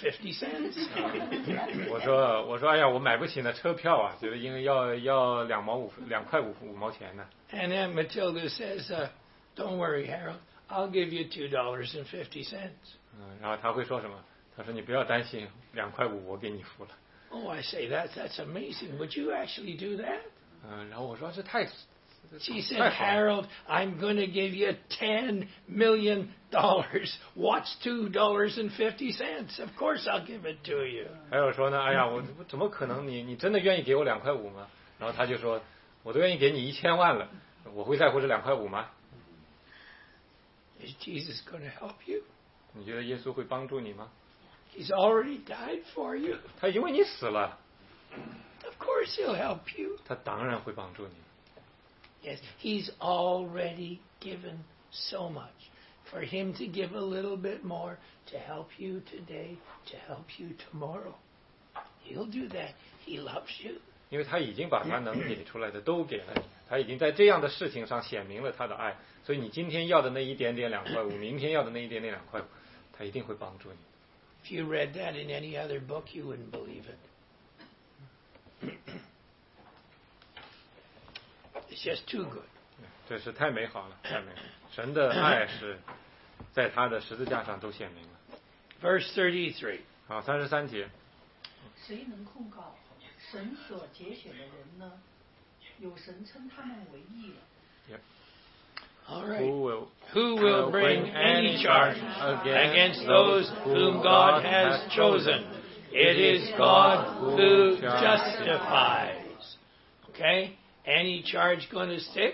我说，哎呀，我买不起那车票啊，就是因为要2块5毛钱呢。 And Aunt Matilda says, don't worry, Harold, I'll give you $2.50. 然后他会说什么？他说你不要担心，2块5我给你付了。 Oh, I say, that's amazing. Would you actually do that? 然后我说这太 She said, Harold, I'm going to give you $10 million. What's $2.50? Of course I'll give it to you. 还有说呢，哎呀，我怎么可能？你真的愿意给我2块5吗？然后他就说，我都愿意给你1000万了，我会在乎这2块5吗？ Is Jesus going to help you? 你觉得耶稣会帮助你吗？ He's already died for you. 他已经为你死了。 Of course he'll help you. 他当然会帮助你。 Yes, he's already given so much. For him to give a little bit more to help you today, to help you tomorrow. He'll do that. He loves you. 因为他已经把他能给出来的都给了你，他已经在这样的事情上显明了他的爱，所以你今天要的那一点点2块5，明天要的那一点点2块5，他一定会帮助你。 If you read that in any other book, you wouldn't believe it. It's just too good. 这是太美好了，太美好了！神的爱是在他的十字架上都显明了。 Verse 33. 好，33节。 谁能控告神所拣选的人呢？有神称他们为义了。 All right. Who will bring any charge against those whom God has chosen? It is God who justifies. Okay? Any charge going to stick?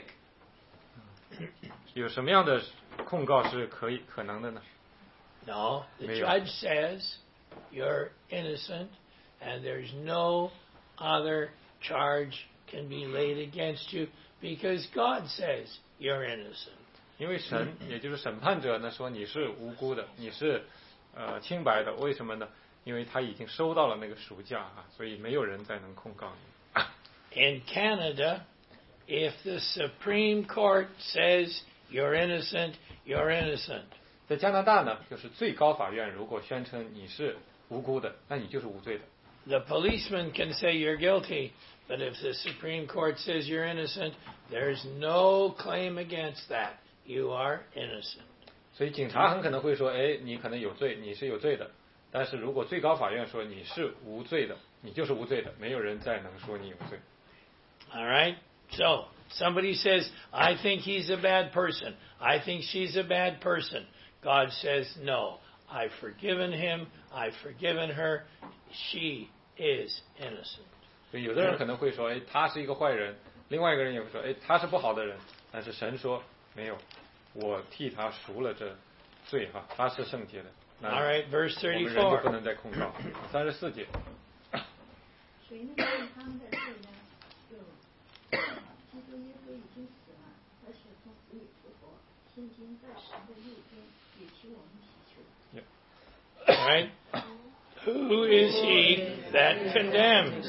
有什么样的控告是可能的呢？ No. The 没有。 judge says you're innocent and there's no other charge can be laid against you because God says you're innocent. 因为神，也就是审判者呢，说你是无辜的，你是清白的。为什么呢？因为他已经收到了那个赎价啊，所以没有人再能控告你。 In Canada, if the Supreme Court says you're innocent, you're innocent. 在加拿大呢，就是最高法院如果宣称你是无辜的，那你就是无罪的。 The policeman can say you're guilty, but if the Supreme Court says you're innocent, there's no claim against that. You are innocent. 所以警察很可能会说，哎，你可能有罪，你是有罪的。 但是如果最高法院说你是无罪的，你就是无罪的，没有人再能说你有罪。 All right? So, somebody says, I think he's a bad person. I think she's a bad person. God says, no. I've forgiven him. I've forgiven her. She is innocent. 所以有的人可能会说，哎，他是一个坏人；另外一个人也会说，哎，他是不好的人。但是神说没有，我替他赎了这罪哈，他是圣洁的。那 All right, verse 我们人就不 34. 能再控告。34节， 谁能定他们的罪呢？基督耶稣已经死了，而且从死里复活，现今在神的右边，也替我们祈求。 All right? Who is he that condemns?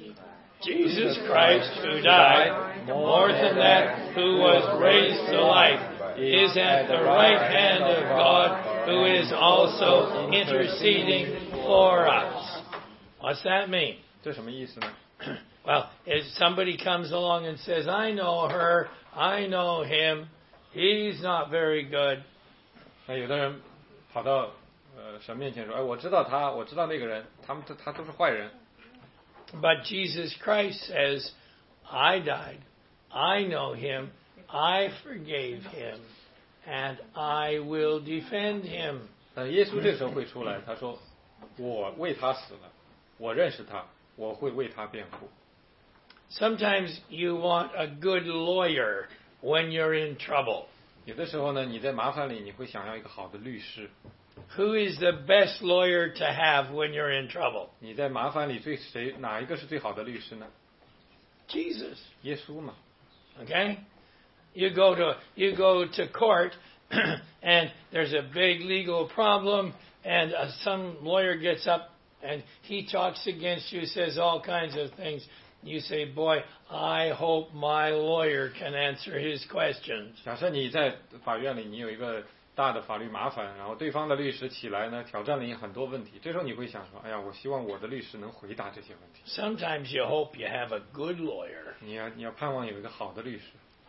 Jesus Christ, who died, more than that, who was raised to life, is at the right hand of God, who is also interceding for us. What's that mean? 这什么意思呢？ Well, if somebody comes along and says, I know her, I know him, he's not very good. 那有的人跑到神面前说，哎，我知道他，我知道那个人，他都是坏人。 But Jesus Christ says, I died, I know him, I forgave him, and I will defend him. 但耶稣这时候会出来，他说，我为他死了，我认识他，我会为他辩护。 Sometimes you want a good lawyer when you're in trouble. 有的时候呢，你在麻烦里，你会想要一个好的律师。 Who is the best lawyer to have when you're in trouble? 你在麻烦里哪一个是最好的律师呢？ Jesus. 耶稣嘛。 Okay? You go to court and there's a big legal problem and some lawyer gets up and he talks against you, says all kinds of things. You say, boy, I hope my lawyer can answer his questions. 假设你在法院里，你有一个大的法律麻烦，然后对方的律师起来呢，挑战了你很多问题。这时候你会想说，哎呀，我希望我的律师能回答这些问题。 Sometimes you hope you have a good lawyer. 你要盼望有一个好的律师。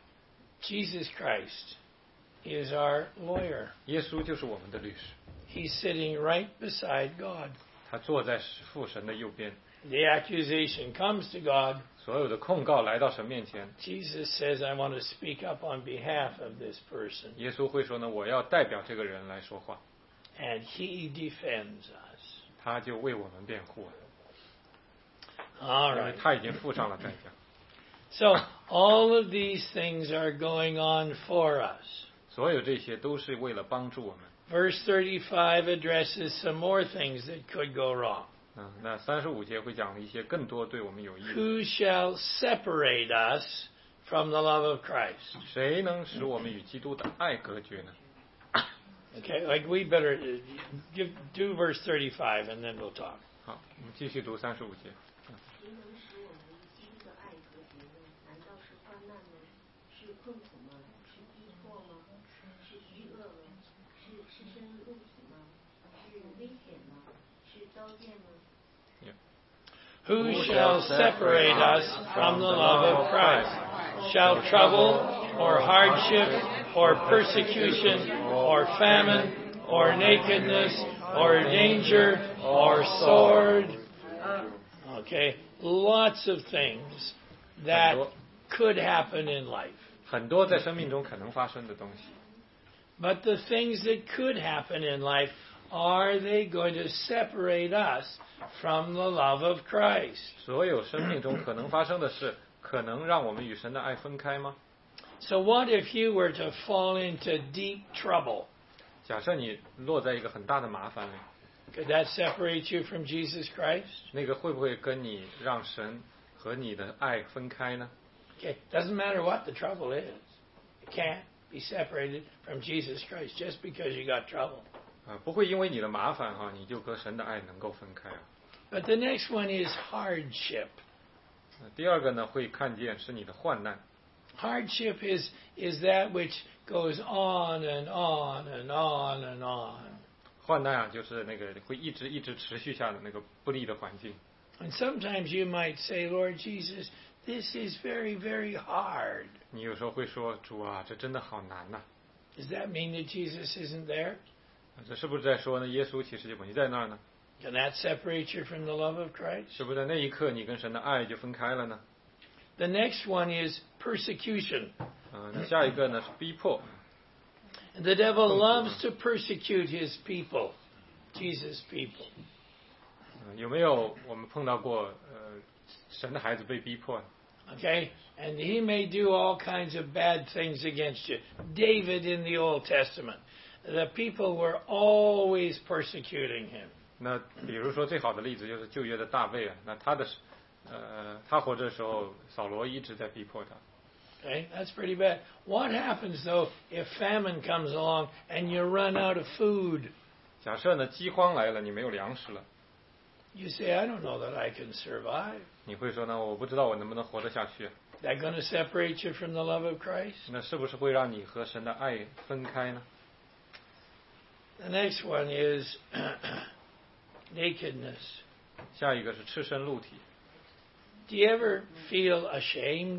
Jesus Christ is our lawyer. 耶稣就是我们的律师， He's sitting right beside God. 他坐在父神的右边。 The accusation comes to God. 所有的控告来到神面前， Jesus says, I want to speak up on behalf of this person. 耶稣会说呢，我要代表这个人来说话， And he defends us. 他就为我们辩护了， All 因为 right. 他已经付上了代价。 So all of these things are going on for us. 所有这些都是为了帮助我们。 Verse 35 addresses some more things that could go wrong. 那35节会讲一些更多对我们有益的。 Who shall separate us from the love of Christ? 谁能使我们与基督的爱隔绝呢？ Okay, like we better do verse 35 and then we'll talk. 好，我们继续读35节。 谁能使我们与基督的爱隔绝呢？难道是患难吗？是困苦吗？是逼迫吗？是饥饿吗？是赤身露体吗？是危险吗？是刀剑吗？ Who shall separate us from the love of Christ? Shall trouble, or hardship, or persecution, or famine, or nakedness, or danger, or sword? Okay, lots of things that could happen in life. 很多在生命中可能发生的东西， But the things that could happen in life, are they going to separate us from the love of Christ? 所有生命中可能发生的事，可能让我们与神的爱分开吗？ So what if you were to fall into deep trouble? 假设你落在一个很大的麻烦里， Could that separate you from Jesus Christ? 那个会不会跟你让神和你的爱分开呢？ Okay, doesn't matter what the trouble is. You can't be separated from Jesus Christ just because you got trouble. 不会因为你的麻烦哈，你就和神的爱能够分开啊。 But the next one is hardship. 第二个呢，会看见是你的患难。 Hardship is that which goes on and on and on and on. 患难啊，就是那个会一直持续下的那个不利的环境。 And sometimes you might say, Lord Jesus, this is very, very hard. 你有时候会说，主啊，这真的好难呐、 Does that mean that Jesus isn't there? 这是不是在说呢？耶稣其实就没在那儿呢？ Can that separate you from the love of Christ? 是不是在那一刻你跟神的爱就分开了呢？ The next one is persecution. 那下一个呢是逼迫。 The devil loves to persecute his people, Jesus' people. 有没有我们碰到过神的孩子被逼迫？ Okay? And he may do all kinds of bad things against you. David in the Old Testament, the people were always persecuting him. 那比如说最好的例子就是旧约的大卫啊，那他活着的时候，扫罗一直在逼迫他。 Okay? That's pretty bad. What happens though if famine comes along and you run out of food? 假设呢饥荒来了，你没有粮食了， You say, I don't know that I can survive. 你会说呢，我不知道我能不能活得下去？ That going to separate you from the love of Christ? 那是不是会让你和神的爱分开呢？ The next one is nakedness. 下一个是赤身露体。 Do you ever feel ashamed?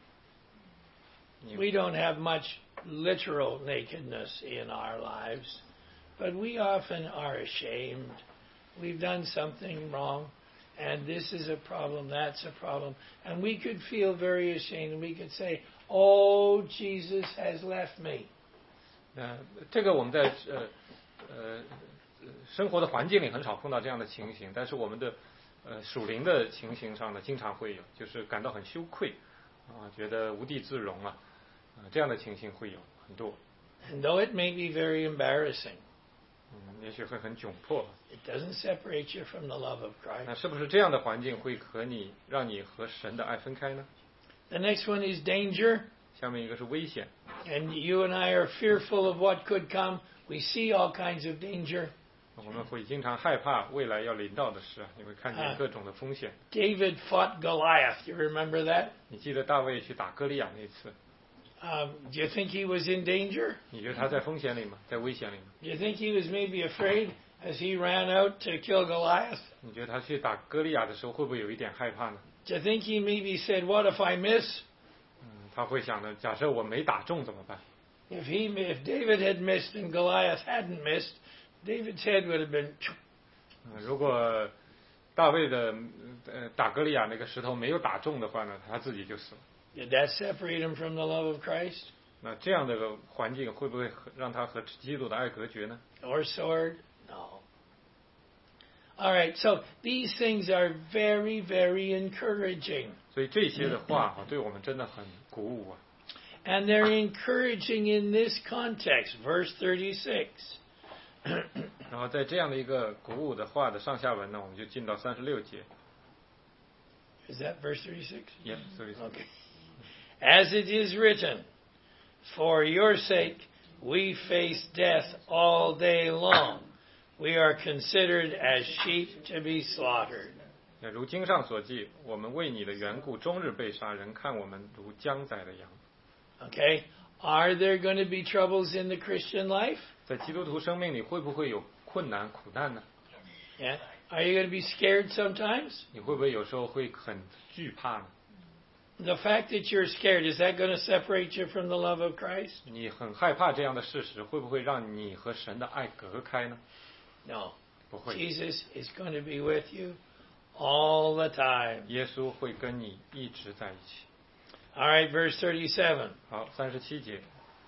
We don't have much literal nakedness in our lives, but we often are ashamed. We've done something wrong, and this is a problem, that's a problem. And we could feel very ashamed, and we could say, oh, Jesus has left me. 这个我们在生活的环境里很少碰到这样的情形，但是我们的属灵的情形上呢，经常会有，就是感到很羞愧啊，觉得无地自容啊，这样的情形会有很多。 And though it may be very embarrassing, 也许会很窘迫。 it doesn't separate you from the love of 那 Christ. 是不是这样的环境会让你和神的爱分开呢？ The next one is danger. 下面一个是危险。 And you and I are fearful of what could come. We see all kinds of danger. 我们会经常害怕未来要临到的事啊，你会看见各种的风险。 David fought Goliath. You remember that? 你记得大卫去打歌利亚那次， Do you think he was in danger? 你觉得他在风险里吗？在危险里吗？ Do you think he was maybe afraid as he ran out to kill Goliath? 你觉得他去打歌利亚的时候会不会有一点害怕呢？ Do you think he maybe said, what if I miss? 他会想的，假设我没打中怎么办？ If David had missed and Goliath hadn't missed, David's head would have been... 如果大卫的打歌利亚那个石头没有打中的话呢，他自己就死了。 Did that separate him from the love of Christ? 那这样的环境会不会让他和基督的爱隔绝呢？ Or sword? No. All right, so these things are very, very encouraging. 所以这些的话对我们真的很鼓舞啊。 And they're encouraging in this context, verse 36. 然后在这样的一个鼓舞的话的上下文呢，我们就进到36节。 Is that verse 36? Yes, 36. Okay. As it is written, for your sake we face death all day long. We are considered as sheep to be slaughtered. 如经上所记，我们为你的缘故终日被杀，人看我们如将宰的羊。 Okay? Are there going to be troubles in the Christian life? 在基督徒生命里会不会有困难苦难呢？ Yeah. Are you going to be scared sometimes? 你会不会有时候会很惧怕呢？ The fact that you're scared, is that going to separate you from the love of Christ? 你很害怕这样的事实，会不会让你和神的爱隔开呢？ No. 不会。 Jesus is going to be with you all the time. 耶稣会跟你一直在一起。 All right, verse 37. 好，37节，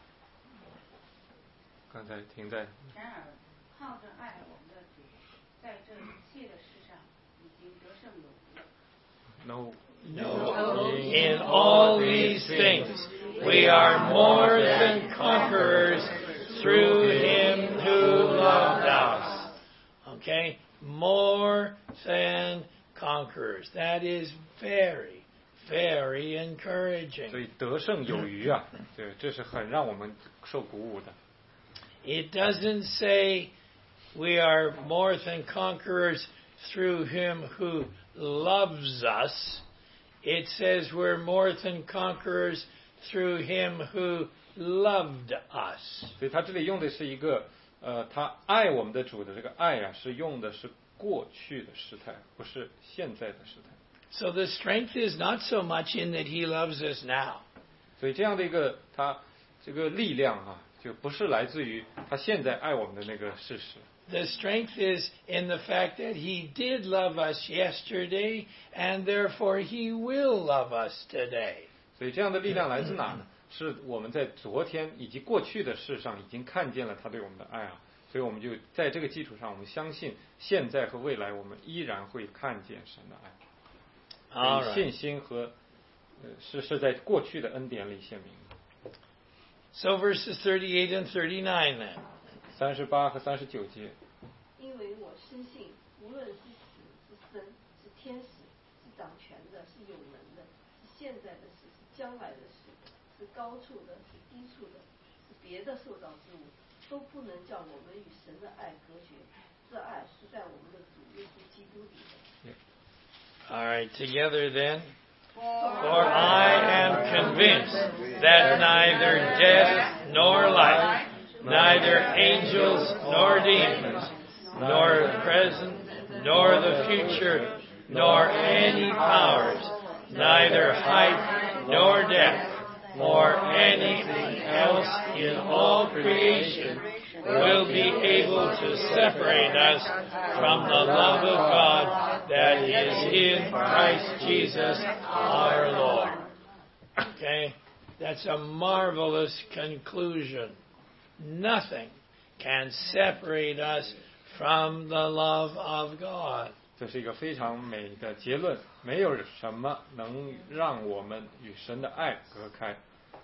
刚才停在。 然而，靠着爱我们的主，在这一切的事上已经得胜有余。 No. In all these things, we are more than conquerors through Him who loved us. Okay? More than conquerors. That is very, very encouraging. 所以得胜有余啊，对，这是很让我们受鼓舞的。 It doesn't say we are more than conquerors through Him who loves us. It says we're more than conquerors through Him who loved us. 所以他这里用的是一个他爱我们的主的这个爱啊，是用的是过去的时态，不是现在的时态。 So the strength is not so much in that He loves us now. 所以这样的一个他这个力量啊， 就不是来自于他现在爱我们的那个事实。 The strength is in the fact that He did love us yesterday, and therefore He will love us today. 所以这样的力量来自哪呢？是我们在昨天以及过去的事上已经看见了他对我们的爱啊，所以我们就在这个基础上，我们相信现在和未来我们依然会看见神的爱。所以信心和是在过去的恩典里显明的。 So verses 38 and 39 then. 38和39节。 因为我深信，无论是死是生，是天使，是掌权的，是有能的，是现在的事，是将来的事，是高处的，是低处的，是别的受造之物，都不能叫我们与神的爱隔绝。这爱是在我们的主耶稣基督里的。 All right, together then. For I am convinced that neither death nor life, neither angels nor demons, nor the present, nor the future, nor any powers, neither height nor depth, nor anything else in all creation will be able to separate us from the love of God that is in Christ Jesus our Lord. Okay? That's a marvelous conclusion. Nothing can separate us from the love of God. 这是一个非常美的结论，没有什么能让我们与神的爱隔开。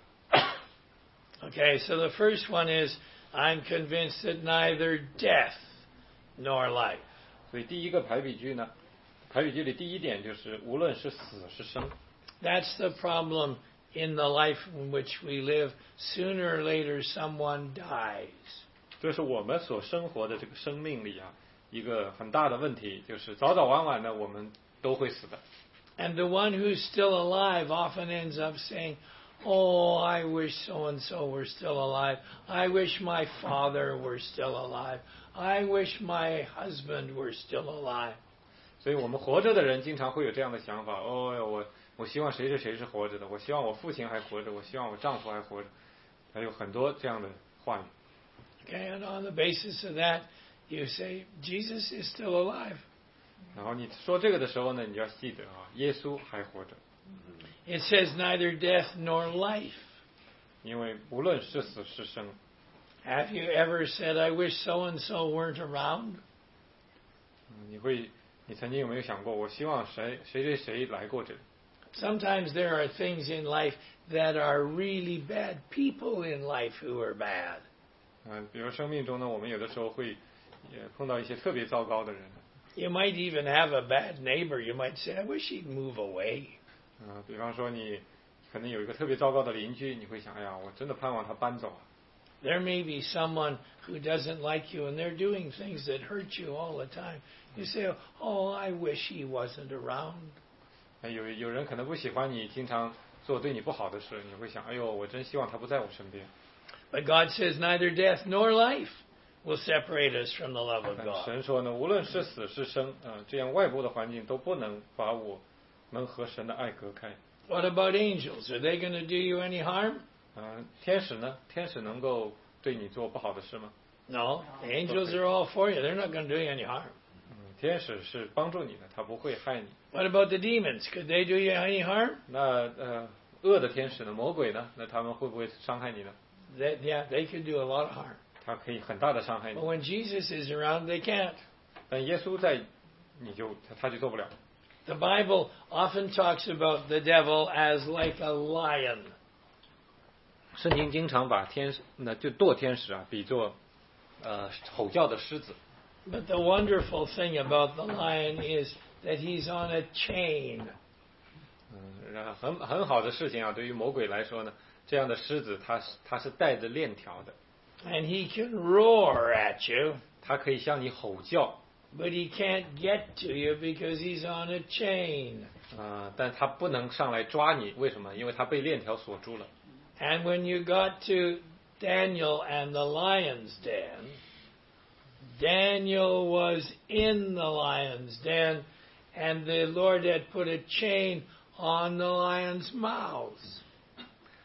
Okay, so the first one is, I'm convinced that neither death nor life. 所以第一个排比句呢，排比句里第一点就是无论是死是生。 That's the problem in the life in which we live. Sooner or later, someone dies. 这是我们所生活的这个生命里啊，一个很大的问题，就是早早晚晚呢，我们都会死的。 And the one who's still alive often ends up saying, "Oh, I wish so and so were still alive. I wish my father were still alive. I wish my husband were still alive." 所以我们活着的人经常会有这样的想法，我希望谁是谁是活着的，我希望我父亲还活着，我希望我丈夫还活着，还有很多这样的话语。 Okay, and on the basis of that, you say, Jesus is still alive. 然后你说这个的时候呢，你要记得啊，耶稣还活着。 It says neither death nor life. 因为无论是死是生。 Have you ever said, I wish so and so weren't around? 你曾经有没有想过，我希望谁来过这里？ Sometimes there are things in life that are really bad, people in life who are bad. 比如生命中呢，我们有的时候会也碰到一些特别糟糕的人。 You might even have a bad neighbor. You might say, I wish he'd move away. 比方说你可能有一个特别糟糕的邻居，你会想，哎呀，我真的盼望他搬走啊。 There may be someone who doesn't like you and they're doing things that hurt you all the time. You say, oh, I wish he wasn't around. 有人可能不喜欢你，经常做对你不好的事，你会想，哎呦，我真希望他不在我身边。 But God says neither death nor life will separate us from the love of God. 神说呢，无论是死是生，这样外部的环境都不能把我们和神的爱隔开。 What about angels? Are they going to do you any harm? 天使呢？天使能够对你做不好的事吗？ No, the angels are all for you. They're not going to do you any harm. 天使是帮助你的，他不会害你。 What about the demons? Could they do you any harm? 那恶的天使呢？魔鬼呢？那他们会不会伤害你呢？ They could do a lot of harm. 他可以很大的伤害你。 But when Jesus is around, they can't. 但耶稣在，他就做不了。 The Bible often talks about the devil as like a lion. 圣经经常把就堕天使啊，比作吼叫的狮子。 But the wonderful thing about the lion is that he's on a chain. 很好的事情啊，对于魔鬼来说呢，这样的狮子它是带着链条的。 And he can roar at you. 它可以向你吼叫。 But he can't get to you because he's on a chain. 但他不能上来抓你，为什么？因为他被链条锁住了。 And when you got to Daniel and the lion's den, Daniel was in the lion's den, and the Lord had put a chain on the lion's mouths.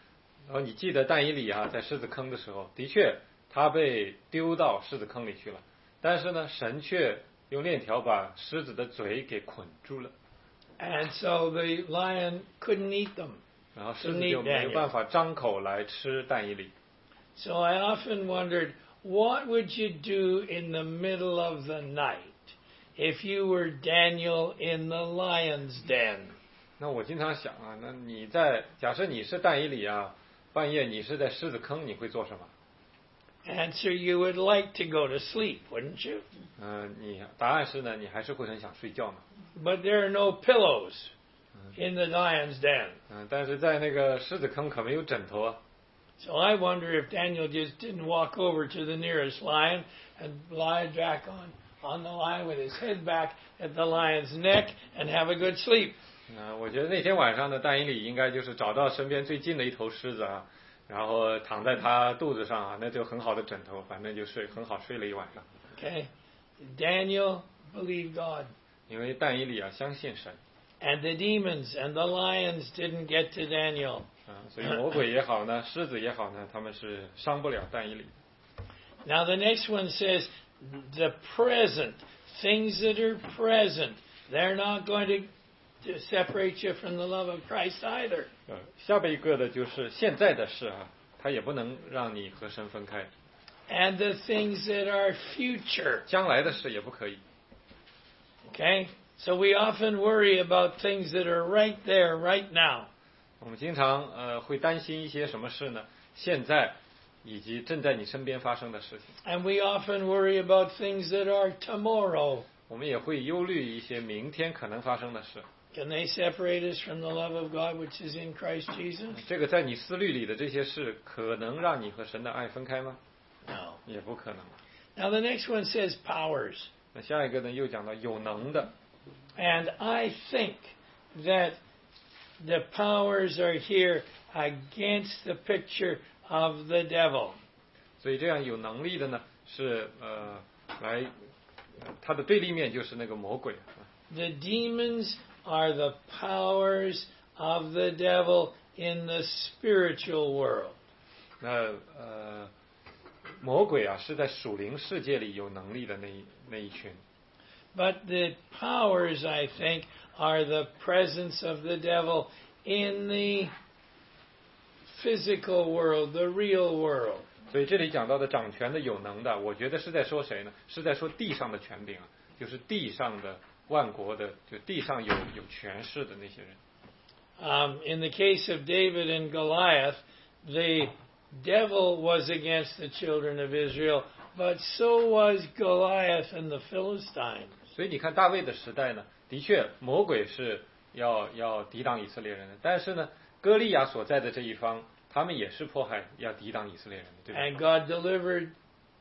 然后你记得但以理啊，在狮子坑的时候，的确他被丢到狮子坑里去了，但是呢，神却用链条把狮子的嘴给捆住了。 And so the lion couldn't eat them. 然后狮子就没有办法张口来吃但以理。 So I often wondered, what would you do in the middle of the night if you were Daniel in the lion's den? 那我经常想啊，那你假设你是但以理啊，半夜你是在狮子坑，你会做什么？ Answer, you would like to go to sleep, wouldn't you? 你答案是呢，你还是会很想睡觉嘛。 But there are no pillows in the lion's den. 但是在那个狮子坑可没有枕头啊。 So I wonder if Daniel just didn't walk over to the nearest lion and lie back on the lion with his head back at the lion's neck and have a good sleep. 我觉得那天晚上的但以理应该就是找到身边最近的一头狮子啊，然后躺在他肚子上啊，那就很好的枕头，反正就很好睡了一晚上。 Okay, Daniel believed God. 因为但以理啊相信神。 And the demons and the lions didn't get to Daniel. 所以魔鬼也好呢，狮子也好呢，他们是伤不了但以理。 Now the next one says the present, things that are present, they're not going to separate you from the love of Christ either. 下边一个的就是现在的事啊，它也不能让你和神分开。 And the things that are future. 将来的事也不可以。 Okay? So we often worry about things that are right there, right now. 我们经常会担心一些什么事呢？现在以及正在你身边发生的事情。 And we often worry about things that are tomorrow. 我们也会忧虑一些明天可能发生的事。 Can they separate us from the love of God which is in Christ Jesus? 这个在你思虑里的这些事，可能让你和神的爱分开吗？ No. 也不可能。 Now the next one says powers. 那下一个呢，又讲到有能的。 And I think that the powers are here against the picture of the devil. 所以这样有能力的呢，是它的对立面就是那个魔鬼。 The demons are the powers of the devil in the spiritual world. 那魔鬼啊，是在属灵世界里有能力的那一群。 But the powers, I think, are the presence of the devil in the physical world, the real world. 所以这里讲到的掌权的有能的，我觉得是在说谁呢？是在说地上的权柄啊，就是地上的万国的，就地上有权势的那些人。 In the case of David and Goliath, the devil was against the children of Israel, but so was Goliath and the Philistines. 所以你看大卫的时代呢，的确魔鬼是要抵挡以色列人的，但是呢，歌利亚所在的这一方，他们也是迫害要抵挡以色列人的，对吧？ And God delivered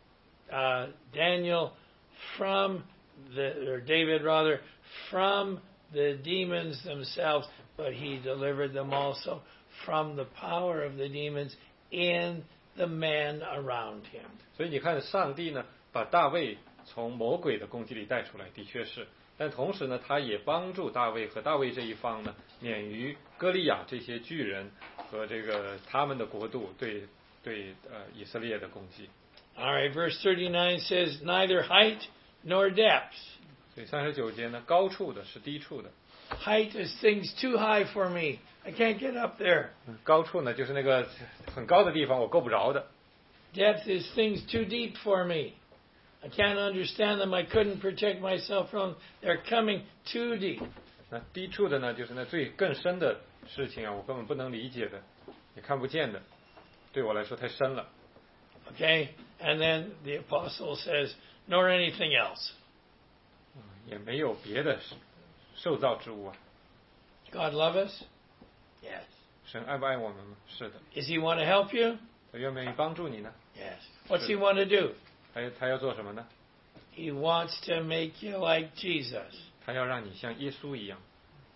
Daniel from David rather, from the demons themselves, but he delivered them also from the power of the demons in the man around him. 所以你看，上帝呢，把大卫从魔鬼的攻击里带出来，的确是，但同时呢，他也帮助大卫和大卫这一方呢，免于歌利亚这些巨人和这个他们的国度对以色列的攻击。 All right, verse 39 says, neither height nor depth. 所以39节呢，高处的是低处的。 Height is things too high for me. I can't get up there. 高处呢，就是那个很高的地方，我够不着的。 Depth is things too deep for me. I can't understand them. I couldn't protect myself from them. They're coming too deep. 那低处的呢，就是那更深的事情啊，我根本不能理解的，也看不见的，对我来说太深了。 Okay? And then the apostle says, nor anything else. 也没有别的受造之物啊。 God love us? Yes. 神爱不爱我们吗？是的。 Does he want to help you? 他愿不愿意帮助你呢？ Yes. What's he want to do? 他要做什么呢？ He wants to make you like Jesus. 他要让你像耶稣一样。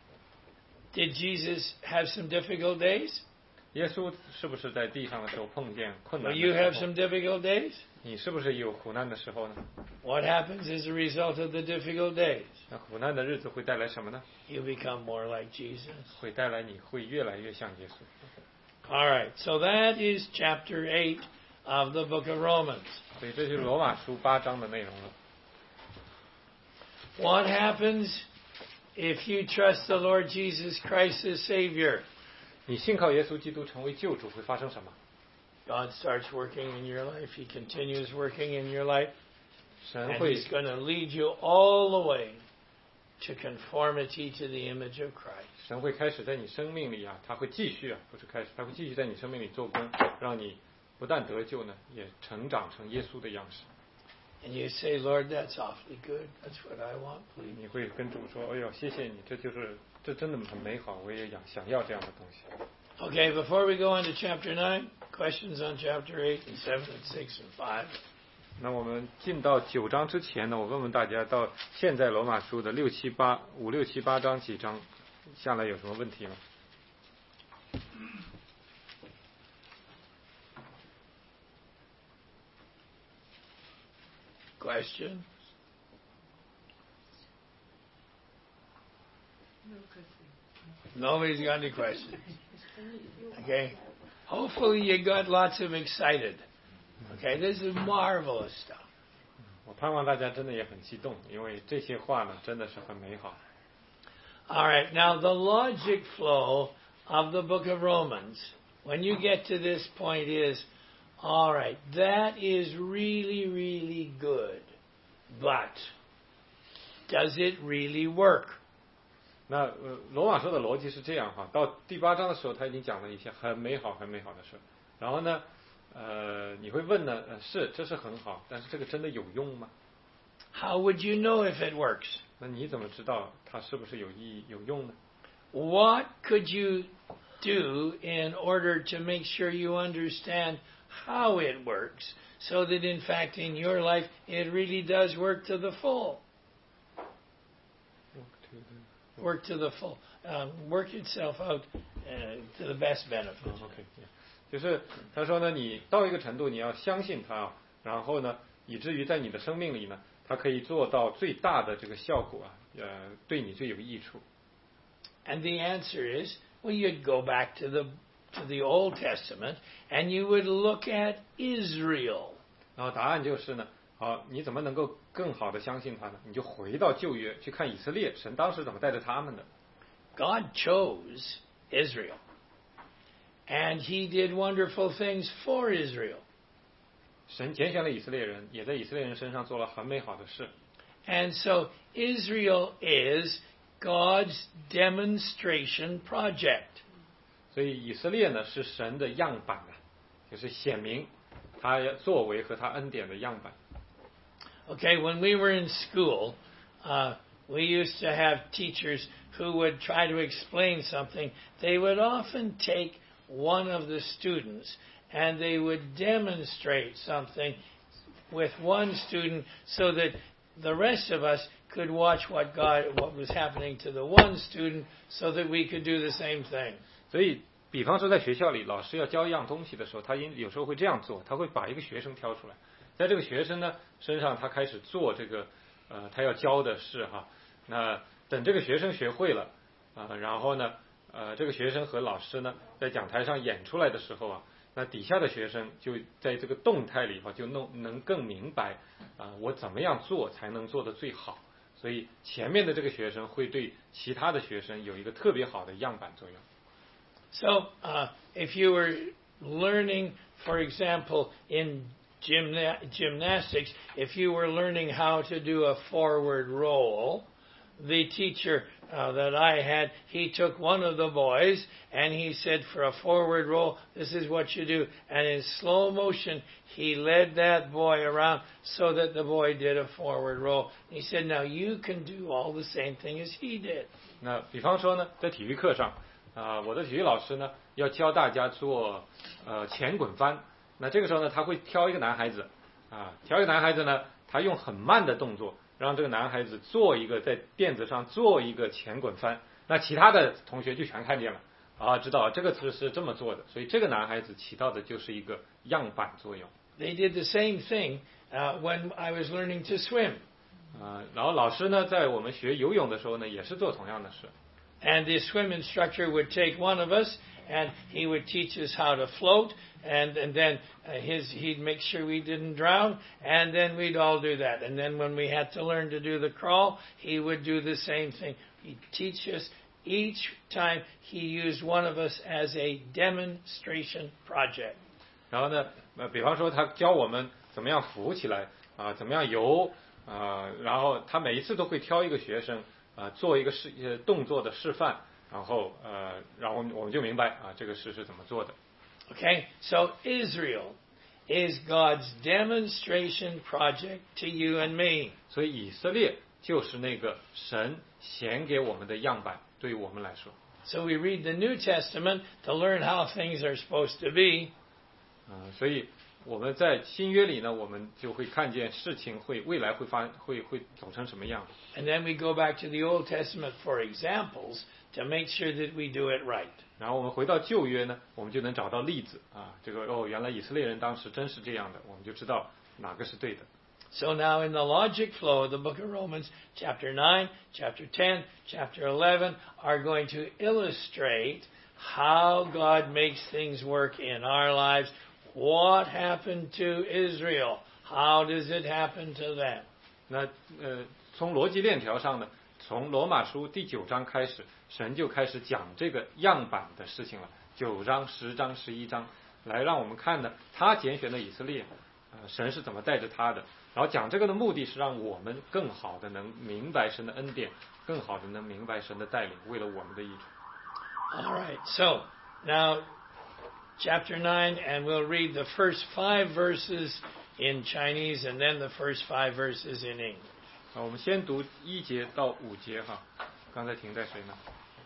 Did Jesus have some difficult days? 耶稣是不是在地上的时候碰见困难 Will 的 you have 时候？ some difficult days? 你是不是有苦难的时候呢？ What happens as a result of the difficult days? 那苦难的日子会带来什么呢？ You become more like Jesus. 会带来你会越来越像耶稣。 All right, so that is chapter 8 of the book of Romans. 所以这就是罗马书8章的内容了。 What happens if you trust the Lord Jesus Christ as Savior? 你信靠耶稣基督成为救主会发生什么？ God starts working in your life. He continues working in your life. 神 And 会 He's going to lead you all the way to conformity to the image of Christ. 神会开始在你生命里啊，他会继续啊，不是开始，他会继续在你生命里做工，让你不但得救呢，也成长成耶稣的样式。 And you say, Lord, that's awfully good. That's what I want, 你 please. 会跟主说：“哎呦，谢谢你，这真的很美好，我也想要这样的东西。” Okay, before we go on to chapter 9, questions on chapter 8 and 7 and 6 and 5. 那我们进到9章之前呢，我问问大家，到现在罗马书的5、6、7、8章几章下来有什么问题吗？ Question? Nobody's got any questions. Okay. Hopefully you got lots of excited. Okay, this is marvelous stuff. 我盼望大家真的也很激动，因为这些话呢真的是很美好。 All right, now the logic flow of the book of Romans, when you get to this point is, all right, that is really, really good, but does it really work? 那罗马书的逻辑是这样哈，到第8章的时候他已经讲了一些很美好的事，然后呢，你会问呢，这是很好，但是这个真的有用吗？ How would you know if it works? 那你怎么知道它是不是有意义、有用呢？ What could you do in order to make sure you understand how it works, so that in fact in your life it really does work to the full? Work to the full. Work itself out to the best benefit. OK， 就是他说呢，你到一个程度，你要相信他，然后呢，以至于在你的生命里呢，它可以做到最大的这个效果啊，对你最有益处。 And the answer is, well, you'd go back to the Old Testament and you would look at Israel. 然后答案就是呢，好，你怎么能够更好的相信他呢？你就回到旧约去看以色列，神当时怎么带着他们的。 God chose Israel, and He did wonderful things for Israel. 神拣选了以色列人，也在以色列人身上做了很美好的事。 And so Israel is God's demonstration project. 所以以色列呢是神的样板啊，就是显明他作为和他恩典的样板。 Okay, when we were in school, we used to have teachers who would try to explain something. They would often take one of the students and they would demonstrate something with one student so that the rest of us could watch what was happening to the one student so that we could do the same thing. 所以，比方说在学校里，老师要教一样东西的时候，他有时候会这样做，他会把一个学生挑出来，在这个学生呢身上，他开始做这个他要教的事哈。那等这个学生学会了然后呢这个学生和老师呢在讲台上演出来的时候啊，那底下的学生就在这个动态里就能更明白我怎么样做才能做得最好。所以前面的这个学生会对其他的学生有一个特别好的样板作用。 So, if you were learning, for example, in gymnastics, if you were learning how to do a forward roll, the teacher that I had, he took one of the boys and he said, for a forward roll, this is what you do. And in slow motion, he led that boy around so that the boy did a forward roll. He said, now you can do all the same thing as he did. 那比方说呢，在体育课上我的体育老师呢要教大家做前滚翻。那这个时候呢，他会挑一个男孩子挑一个男孩子呢，他用很慢的动作让这个男孩子做一个在垫子上做一个前滚翻。那其他的同学就全看见了知道这个词是这么做的，所以这个男孩子起到的就是一个样板作用。 They did the same thing when I was learning to swim. 然后老师呢在我们学游泳的时候呢也是做同样的事。 And the swim instructor would take one of us and he would teach us how to float, and then he'd make sure we didn't drown, and then we'd all do that. And then when we had to learn to do the crawl, he would do the same thing. He'd teach us. Each time he used one of us as a demonstration project. 然后呢，比方说他教我们怎么样浮起来怎么样游然后他每一次都会挑一个学生做一个动作的示范，然后我们就明白这个事是怎么做的。 Okay, so Israel is God's demonstration project to you and me. 所以以色列就是那个神显给我们的样板，对于我们来说。 So we read the New Testament to learn how things are supposed to be. 所以我们在新约里呢，我们就会看见事情未来会走成什么样。 And then we go back to the Old Testament for examples to make sure that we do it right. 然后我们回到旧约呢，我们就能找到例子这个原来以色列人当时真是这样的，我们就知道哪个是对的。 So now in the logic flow of the book of Romans, chapter 9, chapter 10, chapter 11 are going to illustrate how God makes things work in our lives. What happened to Israel? How does it happen to them? 那从逻辑链条上呢，从罗马书第9章开始，神就开始讲这个样板的事情了。9章、10章、11章，来让我们看呢，他拣选的以色列，神是怎么带着他的。然后讲这个的目的是让我们更好的能明白神的恩典，更好的能明白神的带领，为了我们的益处。 All right, so now chapter 9, and we'll read the first 5 verses in Chinese and then the first 5 verses in English. 我们先读1节到5节哈。刚才停在谁呢？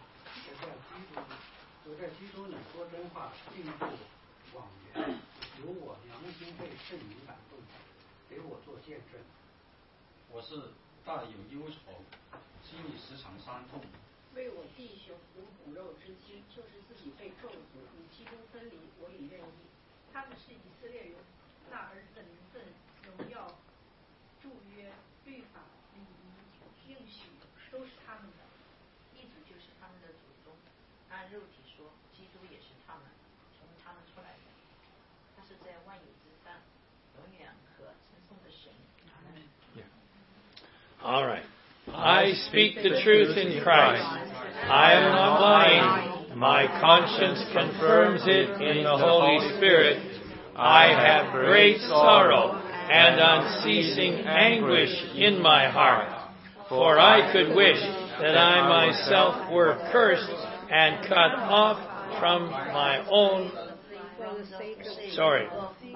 我在基督里说真话，并不妄言，由我良心被圣灵感动，给我做见证。 我是大有忧愁，心里时常伤痛。 为我弟兄无骨肉之亲，就是自己被咒诅与基督分离，我也愿意。他们是以色列人，那儿子的名分、荣耀、祝约、律法、礼仪、应许，都是他们的。 一主就是他们的祖宗，按肉体说，基督也是他们从他们出来的。他是在万有之上，永远可称颂的神。阿门。 All right. I speak the truth in Christ. I am not lying. My conscience confirms it in the Holy Spirit. I have great sorrow and unceasing anguish in my heart. For I could wish that I myself were cursed and cut off from my own... Sorry.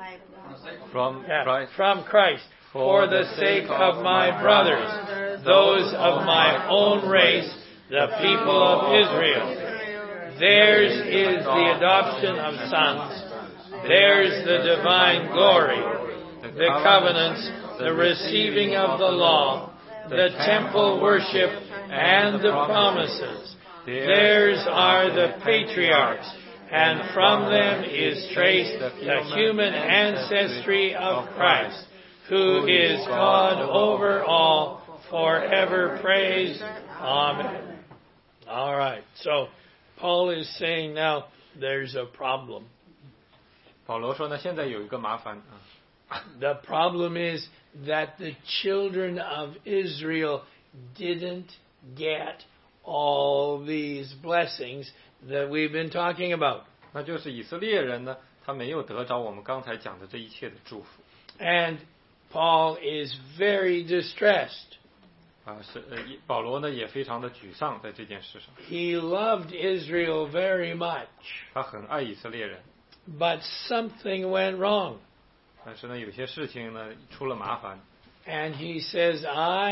From Christ. For the sake of my brothers, those of my own race, the people of Israel. Theirs is the adoption of sons. Theirs the divine glory, the covenants, the receiving of the law, the temple worship, and the promises. Theirs are the patriarchs, and from them is traced the human ancestry of Christ, who is God over all, forever praised. Amen. All right. So Paul is saying now there's a problem. 保罗说呢，现在有一个麻烦 The problem is that the children of Israel didn't get all these blessings that we've been talking about. 那就是以色列人呢，他没有得着我们刚才讲的这一切的祝福。 And Paul is very distressed. 保罗呢也非常的沮丧在这件事上。 He loved Israel very much. 他很爱以色列人。 But something went wrong. 但是呢，有些事情呢出了麻烦。 And he says,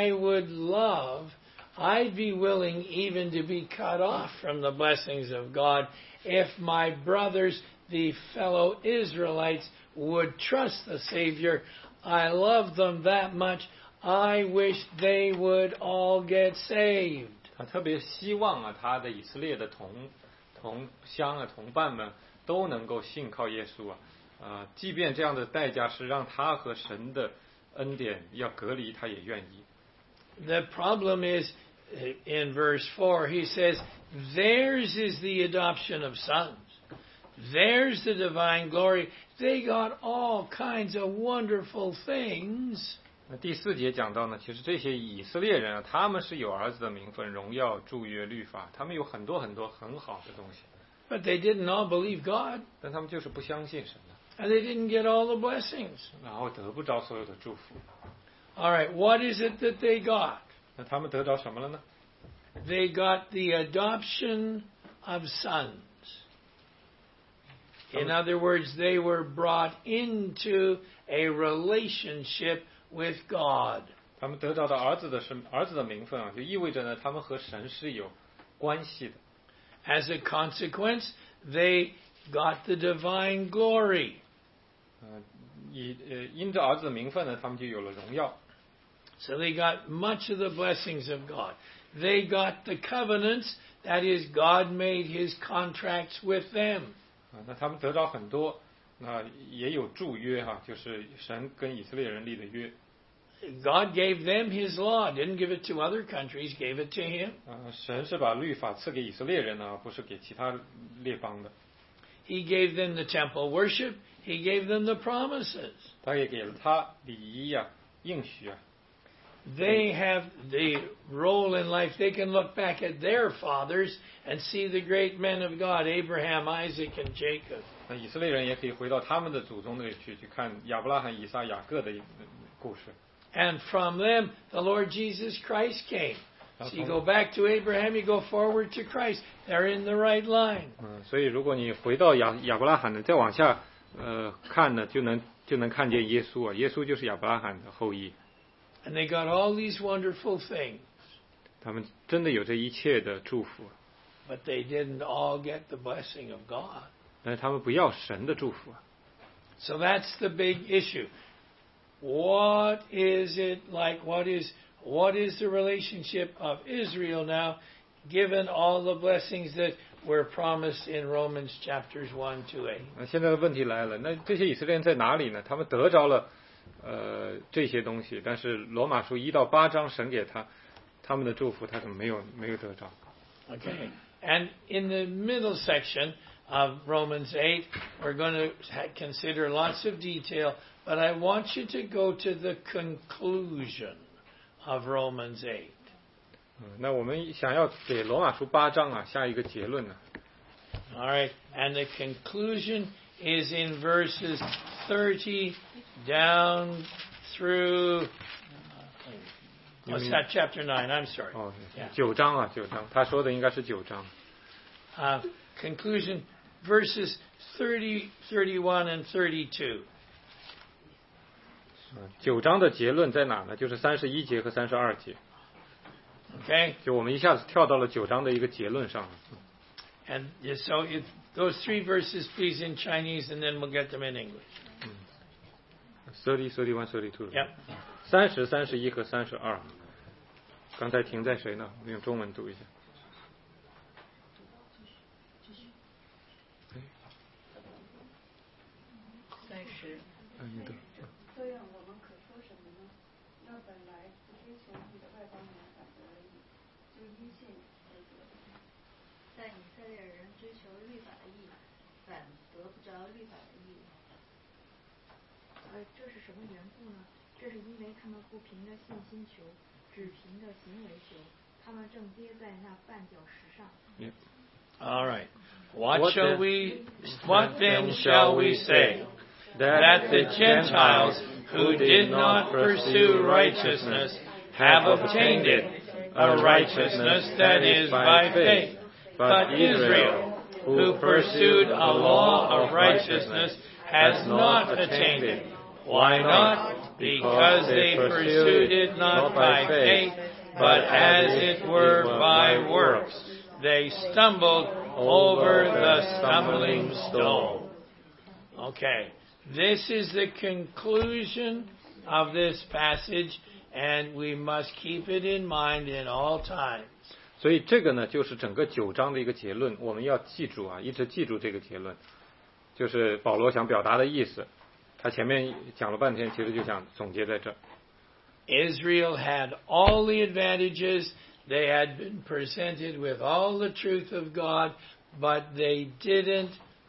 I'd be willing even to be cut off from the blessings of God if my brothers, the fellow Israelites, would trust the Savior. I love them that much. I wish they would all get saved. 他特别希望他的以色列的同乡同伴们都能够信靠耶稣即便这样的代价是让他和神的恩典要隔离，他也愿意。 The problem is, in verse 4, he says, theirs is the adoption of sons. there's the divine glory. They got all kinds of wonderful things. 那第4节讲到呢，其实这些以色列人啊，他们是有儿子的名分、荣耀、祝约、律法，他们有很多很多很好的东西。 But they didn't all believe God. 但他们就是不相信神的。 And they didn't get all the blessings. 然后得不着所有的祝福。 All right, what is it that they got? 那他们得着什么了呢？ They got the adoption of sons. In other words, they were brought into a relationship with God. 他们得到的儿子的名分啊，就意味着呢，他们和神是有关系的。 As a consequence, they got the divine glory. 因着儿子的名分呢，他们就有了荣耀。 So they got much of the blessings of God. They got the covenants, that is, God made His contracts with them. 那他们得着很多，那也有祝约哈，就是神跟以色列人立的约。 God gave them His law, didn't give it to other countries, gave it to Him. 神是把律法赐给以色列人呢，不是给其他列邦的。 He gave them the temple worship. He gave them the promises. 他也给了他礼仪呀、应许啊。 They have the role in life. They can look back at their fathers and see the great men of God, Abraham, Isaac, and Jacob. 那以色列人也可以回到他们的祖宗那里去看亚伯拉罕、以撒、雅各的故事。 And from them, the Lord Jesus Christ came. So you go back to Abraham, you go forward to Christ. They're in the right line. 所以如果你回到亚伯拉罕呢，再往下看呢，就能看见耶稣啊，耶稣就是亚伯拉罕的后裔。 And they got all these wonderful things. 他们真的有这一切的祝福。 But they didn't all get the blessing of God. 但是他们不要神的祝福啊。 So that's the big issue. What is it like? What is the relationship of Israel now, given all the blessings that were promised in Romans chapters 1 to 8? 那现在的问题来了，那这些以色列人在哪里呢？他们得着了这些东西，但是罗马书1到8章神给他们的祝福，他怎么没有得着？ Okay. And in the middle section of Romans 8, we're going to consider lots of detail, but I want you to go to the conclusion of Romans 8. 那我们想要给罗马书8章啊下一个结论呢。 All right, and the conclusion is in verses 30 down through. What's that? Chapter 9. I'm sorry. 9章啊，9章，他说的应该是9章。 Conclusion, verses 30, 31, and 32. 9章的结论在哪呢？就是31节和32节。 Okay. 就我们一下子跳到了9章的一个结论上了。 And so those 3 verses, please, in Chinese, and then we'll get them in English. 30, 31, 32. Yep. 30, 31和32。刚才停在谁呢？我们用中文读一下。 30。 这样我们可说什么呢？那本来不追求义的外邦人反得了义，就因信而得的。 但以色列人追求律法的义，反得不着律法的义。这是什么缘故呢？这是因为他们不凭着信心求，只凭着行为求，他们正跌在那绊脚石上。 All right. What then shall we say? That the Gentiles who did not pursue righteousness have obtained it, a righteousness that is by faith. But Israel, who pursued a law of righteousness, has not attained it. Why not? Because they pursued it not by faith, but as it were by works. They stumbled over the stumbling stone. Okay. This is the conclusion of this passage, and we must keep it in mind in all times. 所以这个呢，就是整个9章的一个结论，我们要记住啊，一直记住这个结论，就是保罗想表达的意思。他前面讲了半天，其实就想总结在这。 Israel had all the advantages. They had been presented with all the truth of God, but they didn't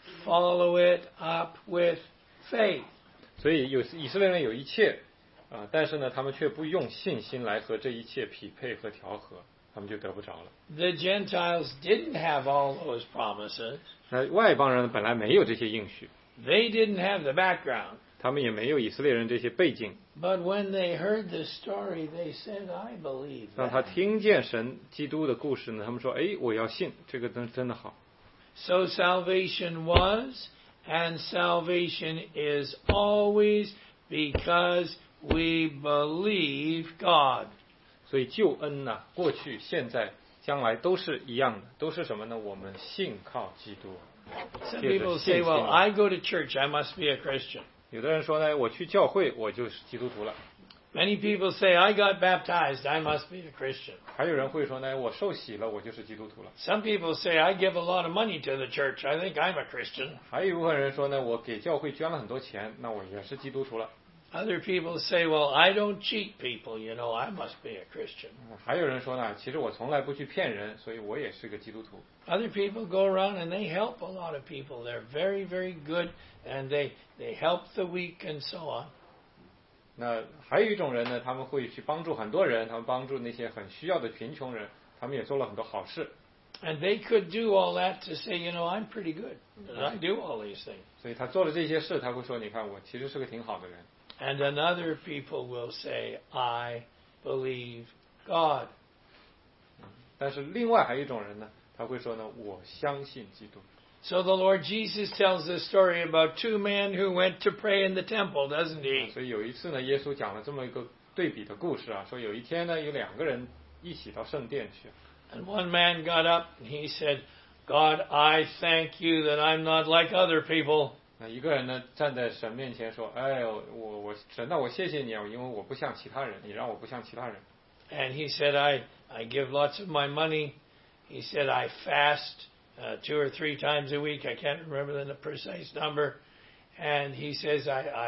follow it up with faith. 所以以色列人有一切但是呢，他们却不用信心来和这一切匹配和调和，他们就得不着了。 The Gentiles didn't have all those promises. 那外邦人本来没有这些应许， They didn't have the background. 他们也没有以色列人这些背景。 But when they heard the story, they said, "I believe." 当他听见神基督的故事呢，他们说：“哎，我要信，这个真的好。” So salvation was, and salvation is always because we believe God. 所以救恩呢，过去、现在、将来都是一样的，都是什么呢？我们信靠基督。 Some people say, "Well, I go to church, I must be a Christian." 有的人说呢，我去教会，我就是基督徒了。 Many people say, "I got baptized, I must be a Christian." 还有人会说呢，我受洗了，我就是基督徒了。 Some people say, "I give a lot of money to the church, I think I'm a Christian." 还有一部分人说呢，我给教会捐了很多钱，那我也是基督徒了。 Other people say, "Well, I don't cheat people, I must be a Christian." 还有人说呢，其实我从来不去骗人，所以我也是个基督徒。 Other people go around and they help a lot of people. They're very, very good, and they help the weak and so on. 那还有一种人呢，他们会去帮助很多人，他们帮助那些很需要的贫穷人，他们也做了很多好事。 And they could do all that to say, I'm pretty good. I do all these things. 所以他做了这些事，他会说：“你看，我其实是个挺好的人。” And another people will say, "I believe God." 但是另外还有一种人呢，他会说呢：“我相信基督。” So the Lord Jesus tells the story about two men who went to pray in the temple, doesn't he? 所以有一次呢，耶稣讲了这么一个对比的故事啊，说有一天呢，有两个人一起到圣殿去。 And one man got up and he said, "God, I thank you that I'm not like other people." 那一个人呢，站在神面前说：“哎，神啊，我谢谢你啊，因为我不像其他人，你让我不像其他人。” And he said, I give lots of my money. He said, I fast 2 or 3 times a week. I can't remember the precise number. And he says,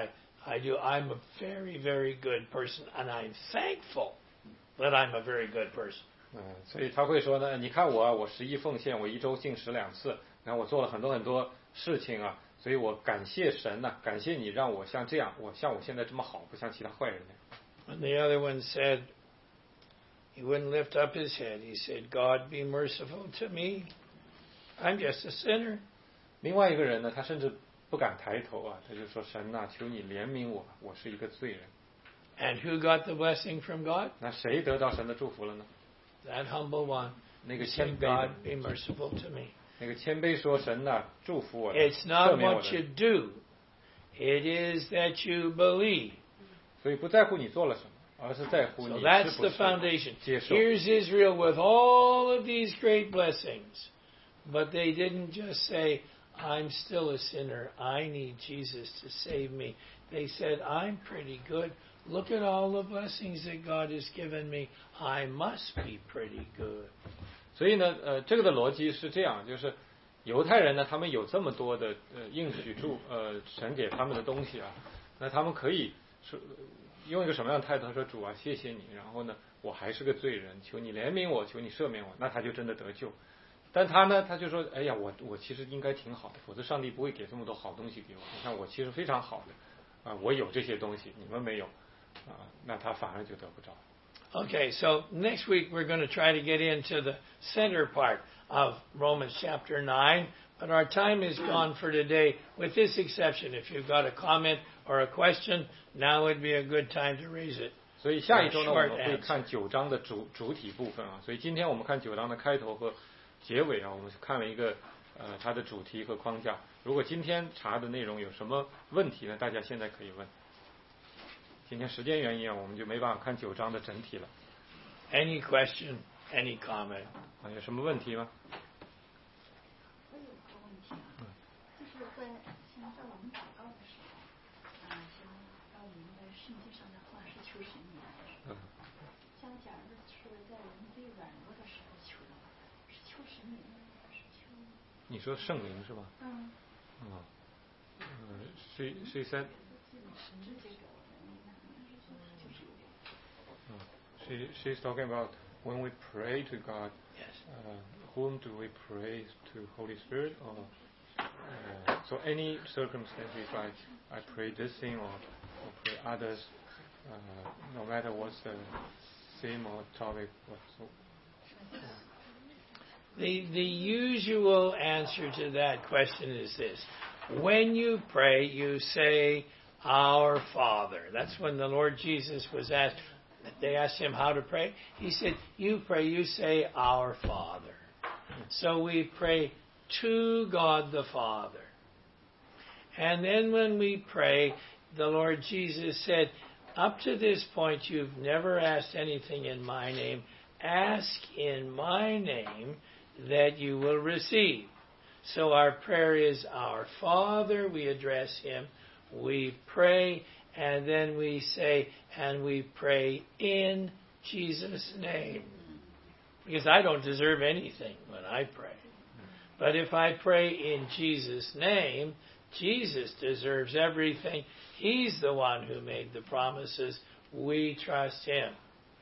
I'm a very, very good person, and I'm thankful that I'm a very good person. 所以他会说呢，你看我啊，我11奉献，我1周禁食2次，然后我做了很多很多事情啊，所以我感谢神呐，感谢你让我像这样，像我现在这么好，不像其他坏人那样。 And the other one said, he wouldn't lift up his head. He said, "God, be merciful to me. I'm just a sinner." 另外一个人呢，他甚至不敢抬头啊，他就说：“神呐，求你怜悯我，我是一个罪人。” And who got the blessing from God? 那谁得到神的祝福了呢？ That humble one. 那个 He 谦 said, 卑的 "God, be merciful to me." 那个谦卑说：“神呐，祝福我， It's 赦 not 免我 what you 的。” do. It is that you believe. 所以不在乎你做了什么，而是在乎 So 你 that's 是 the 不是 foundation. 接受。 Here's Israel with all of these great blessings. But they didn't just say, "I'm still a sinner. I need Jesus to save me." They said, "I'm pretty good. Look at all the blessings that God has given me. I must be pretty good." 所以呢，这个的逻辑是这样，就是犹太人呢，他们有这么多的应许神给他们的东西啊，那他们可以说用一个什么样的态度？他说：“主啊，谢谢你。然后呢，我还是个罪人，求你怜悯我，求你赦免我。”那他就真的得救。但他呢，他就说：“哎呀，我其实应该挺好的，否则上帝不会给这么多好东西给我。你看我其实非常好的，我有这些东西，你们没有，那他反而就得不着。” Okay, so next week we're going to try to get into the center part of Romans chapter 9, but our time is gone for today, with this exception. If you've got a comment or a question, now would be a good time to raise it. 所以下一周呢，我们会看9章的主体部分啊。所以今天我们看9章的开头和结尾啊，我们看了一个它的主题和框架。如果今天查的内容有什么问题呢，大家现在可以问。今天时间原因啊，我们就没办法看9章的整体了。 Any question, any comment? 有什么问题吗？ 我有个问题啊，就是像在我们祷告的时候，像到我们的圣经上的话是求神明的时候，像假如是在人最软弱的时候求的话，是求神明呢，还是求？ 你说圣灵是吧？She said. She's talking about when we pray to God. Yes. Whom do we pray to? Holy Spirit or So any circumstance, if I pray this thing or pray others, no matter what's the theme or topic. The usual answer to that question is this: when you pray, you say, "Our Father." That's when the Lord Jesus was asked. They asked him how to pray. He said, "You pray, you say, Our Father." So we pray to God the Father. And then when we pray, the Lord Jesus said, "Up to this point, you've never asked anything in my name. Ask in my name that you will receive." So our prayer is Our Father. We address him. We pray, and then we say, and we pray in Jesus' name. Because I don't deserve anything when I pray. But if I pray in Jesus' name, Jesus deserves everything. He's the one who made the promises. We trust him.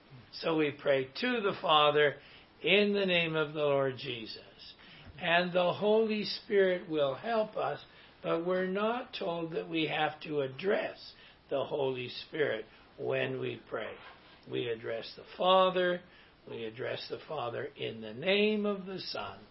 So we pray to the Father in the name of the Lord Jesus. And the Holy Spirit will help us, but we're not told that we have to address the Holy Spirit when we pray. We address the Father. We address the Father in the name of the Son.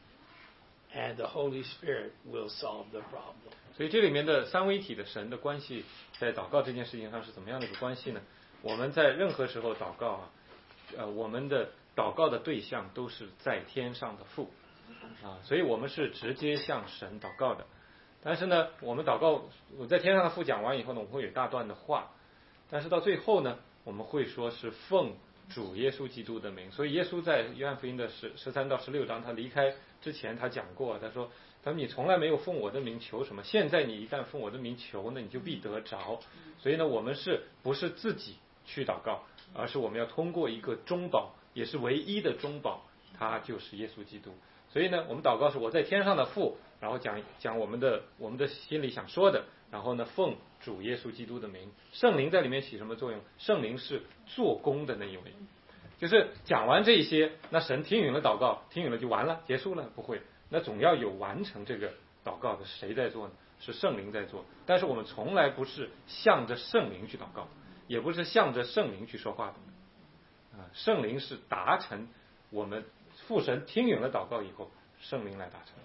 And the Holy Spirit will solve the problem. 所以这里面的三位一体的神的关系，在祷告这件事情上是怎么样的一个关系呢？我们在任何时候祷告我们的祷告的对象都是在天上的父所以我们是直接向神祷告的。但是呢，我们祷告，我在天上的父讲完以后呢，我们会有大段的话，但是到最后呢，我们会说是奉主耶稣基督的名。所以耶稣在约翰福音的13到16章，他离开之前他讲过，他说你从来没有奉我的名求什么，现在你一旦奉我的名求呢，你就必得着。所以呢，我们不是自己去祷告，而是我们要通过一个中保，也是唯一的中保，他就是耶稣基督。所以呢，我们祷告是我在天上的父，然后讲我们的心里想说的，然后呢，奉主耶稣基督的名。圣灵在里面起什么作用？圣灵是做工的那一位，就是讲完这些，那神听允了祷告，听允了就完了，结束了？不会，那总要有完成这个祷告的，谁在做呢？是圣灵在做。但是我们从来不是向着圣灵去祷告，也不是向着圣灵去说话的圣灵是达成我们父神听允了祷告以后，圣灵来达成。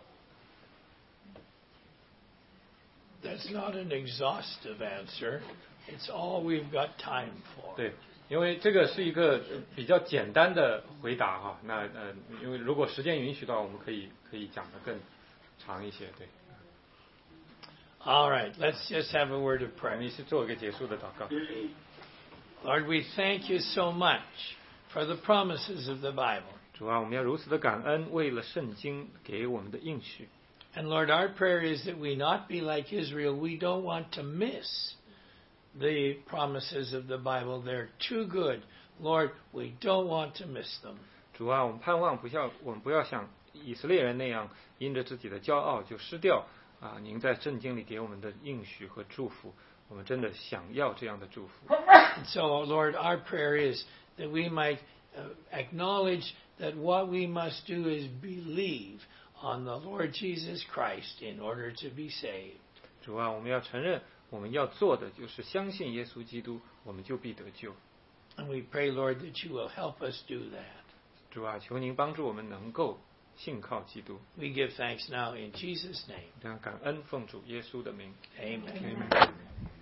That's not an exhaustive answer. It's all we've got time for. 对，因为这个是一个比较简单的回答那因为如果时间允许的话，我们可以讲得更长一些。对。 All right, let's just have a word of 我们 prayer. 一起做一个结束的祷告。 Lord, we thank you so much for the promises of the Bible. 主啊，我们要如此的感恩，为了圣经给我们的应许。 And Lord, our prayer is that we not be like Israel. We don't want to miss the promises of the Bible. They're too good. Lord, we don't want to miss them. 主啊，我们盼望我们不要像以色列人那样，因着自己的骄傲就失掉您在圣经里给我们的应许和祝福。我们真的想要这样的祝福。 So, Lord, our prayer is that we might acknowledge that what we must do is believe on the Lord Jesus Christ in order to be saved. 主啊，我们要承认，我们要做的就是相信耶稣基督，我们就必得救。 And we pray, Lord, that you will help us do that. 主啊，求您帮助我们能够信靠基督。 We give thanks now in Jesus' name. 这样感恩奉主耶稣的名。 Amen. Amen.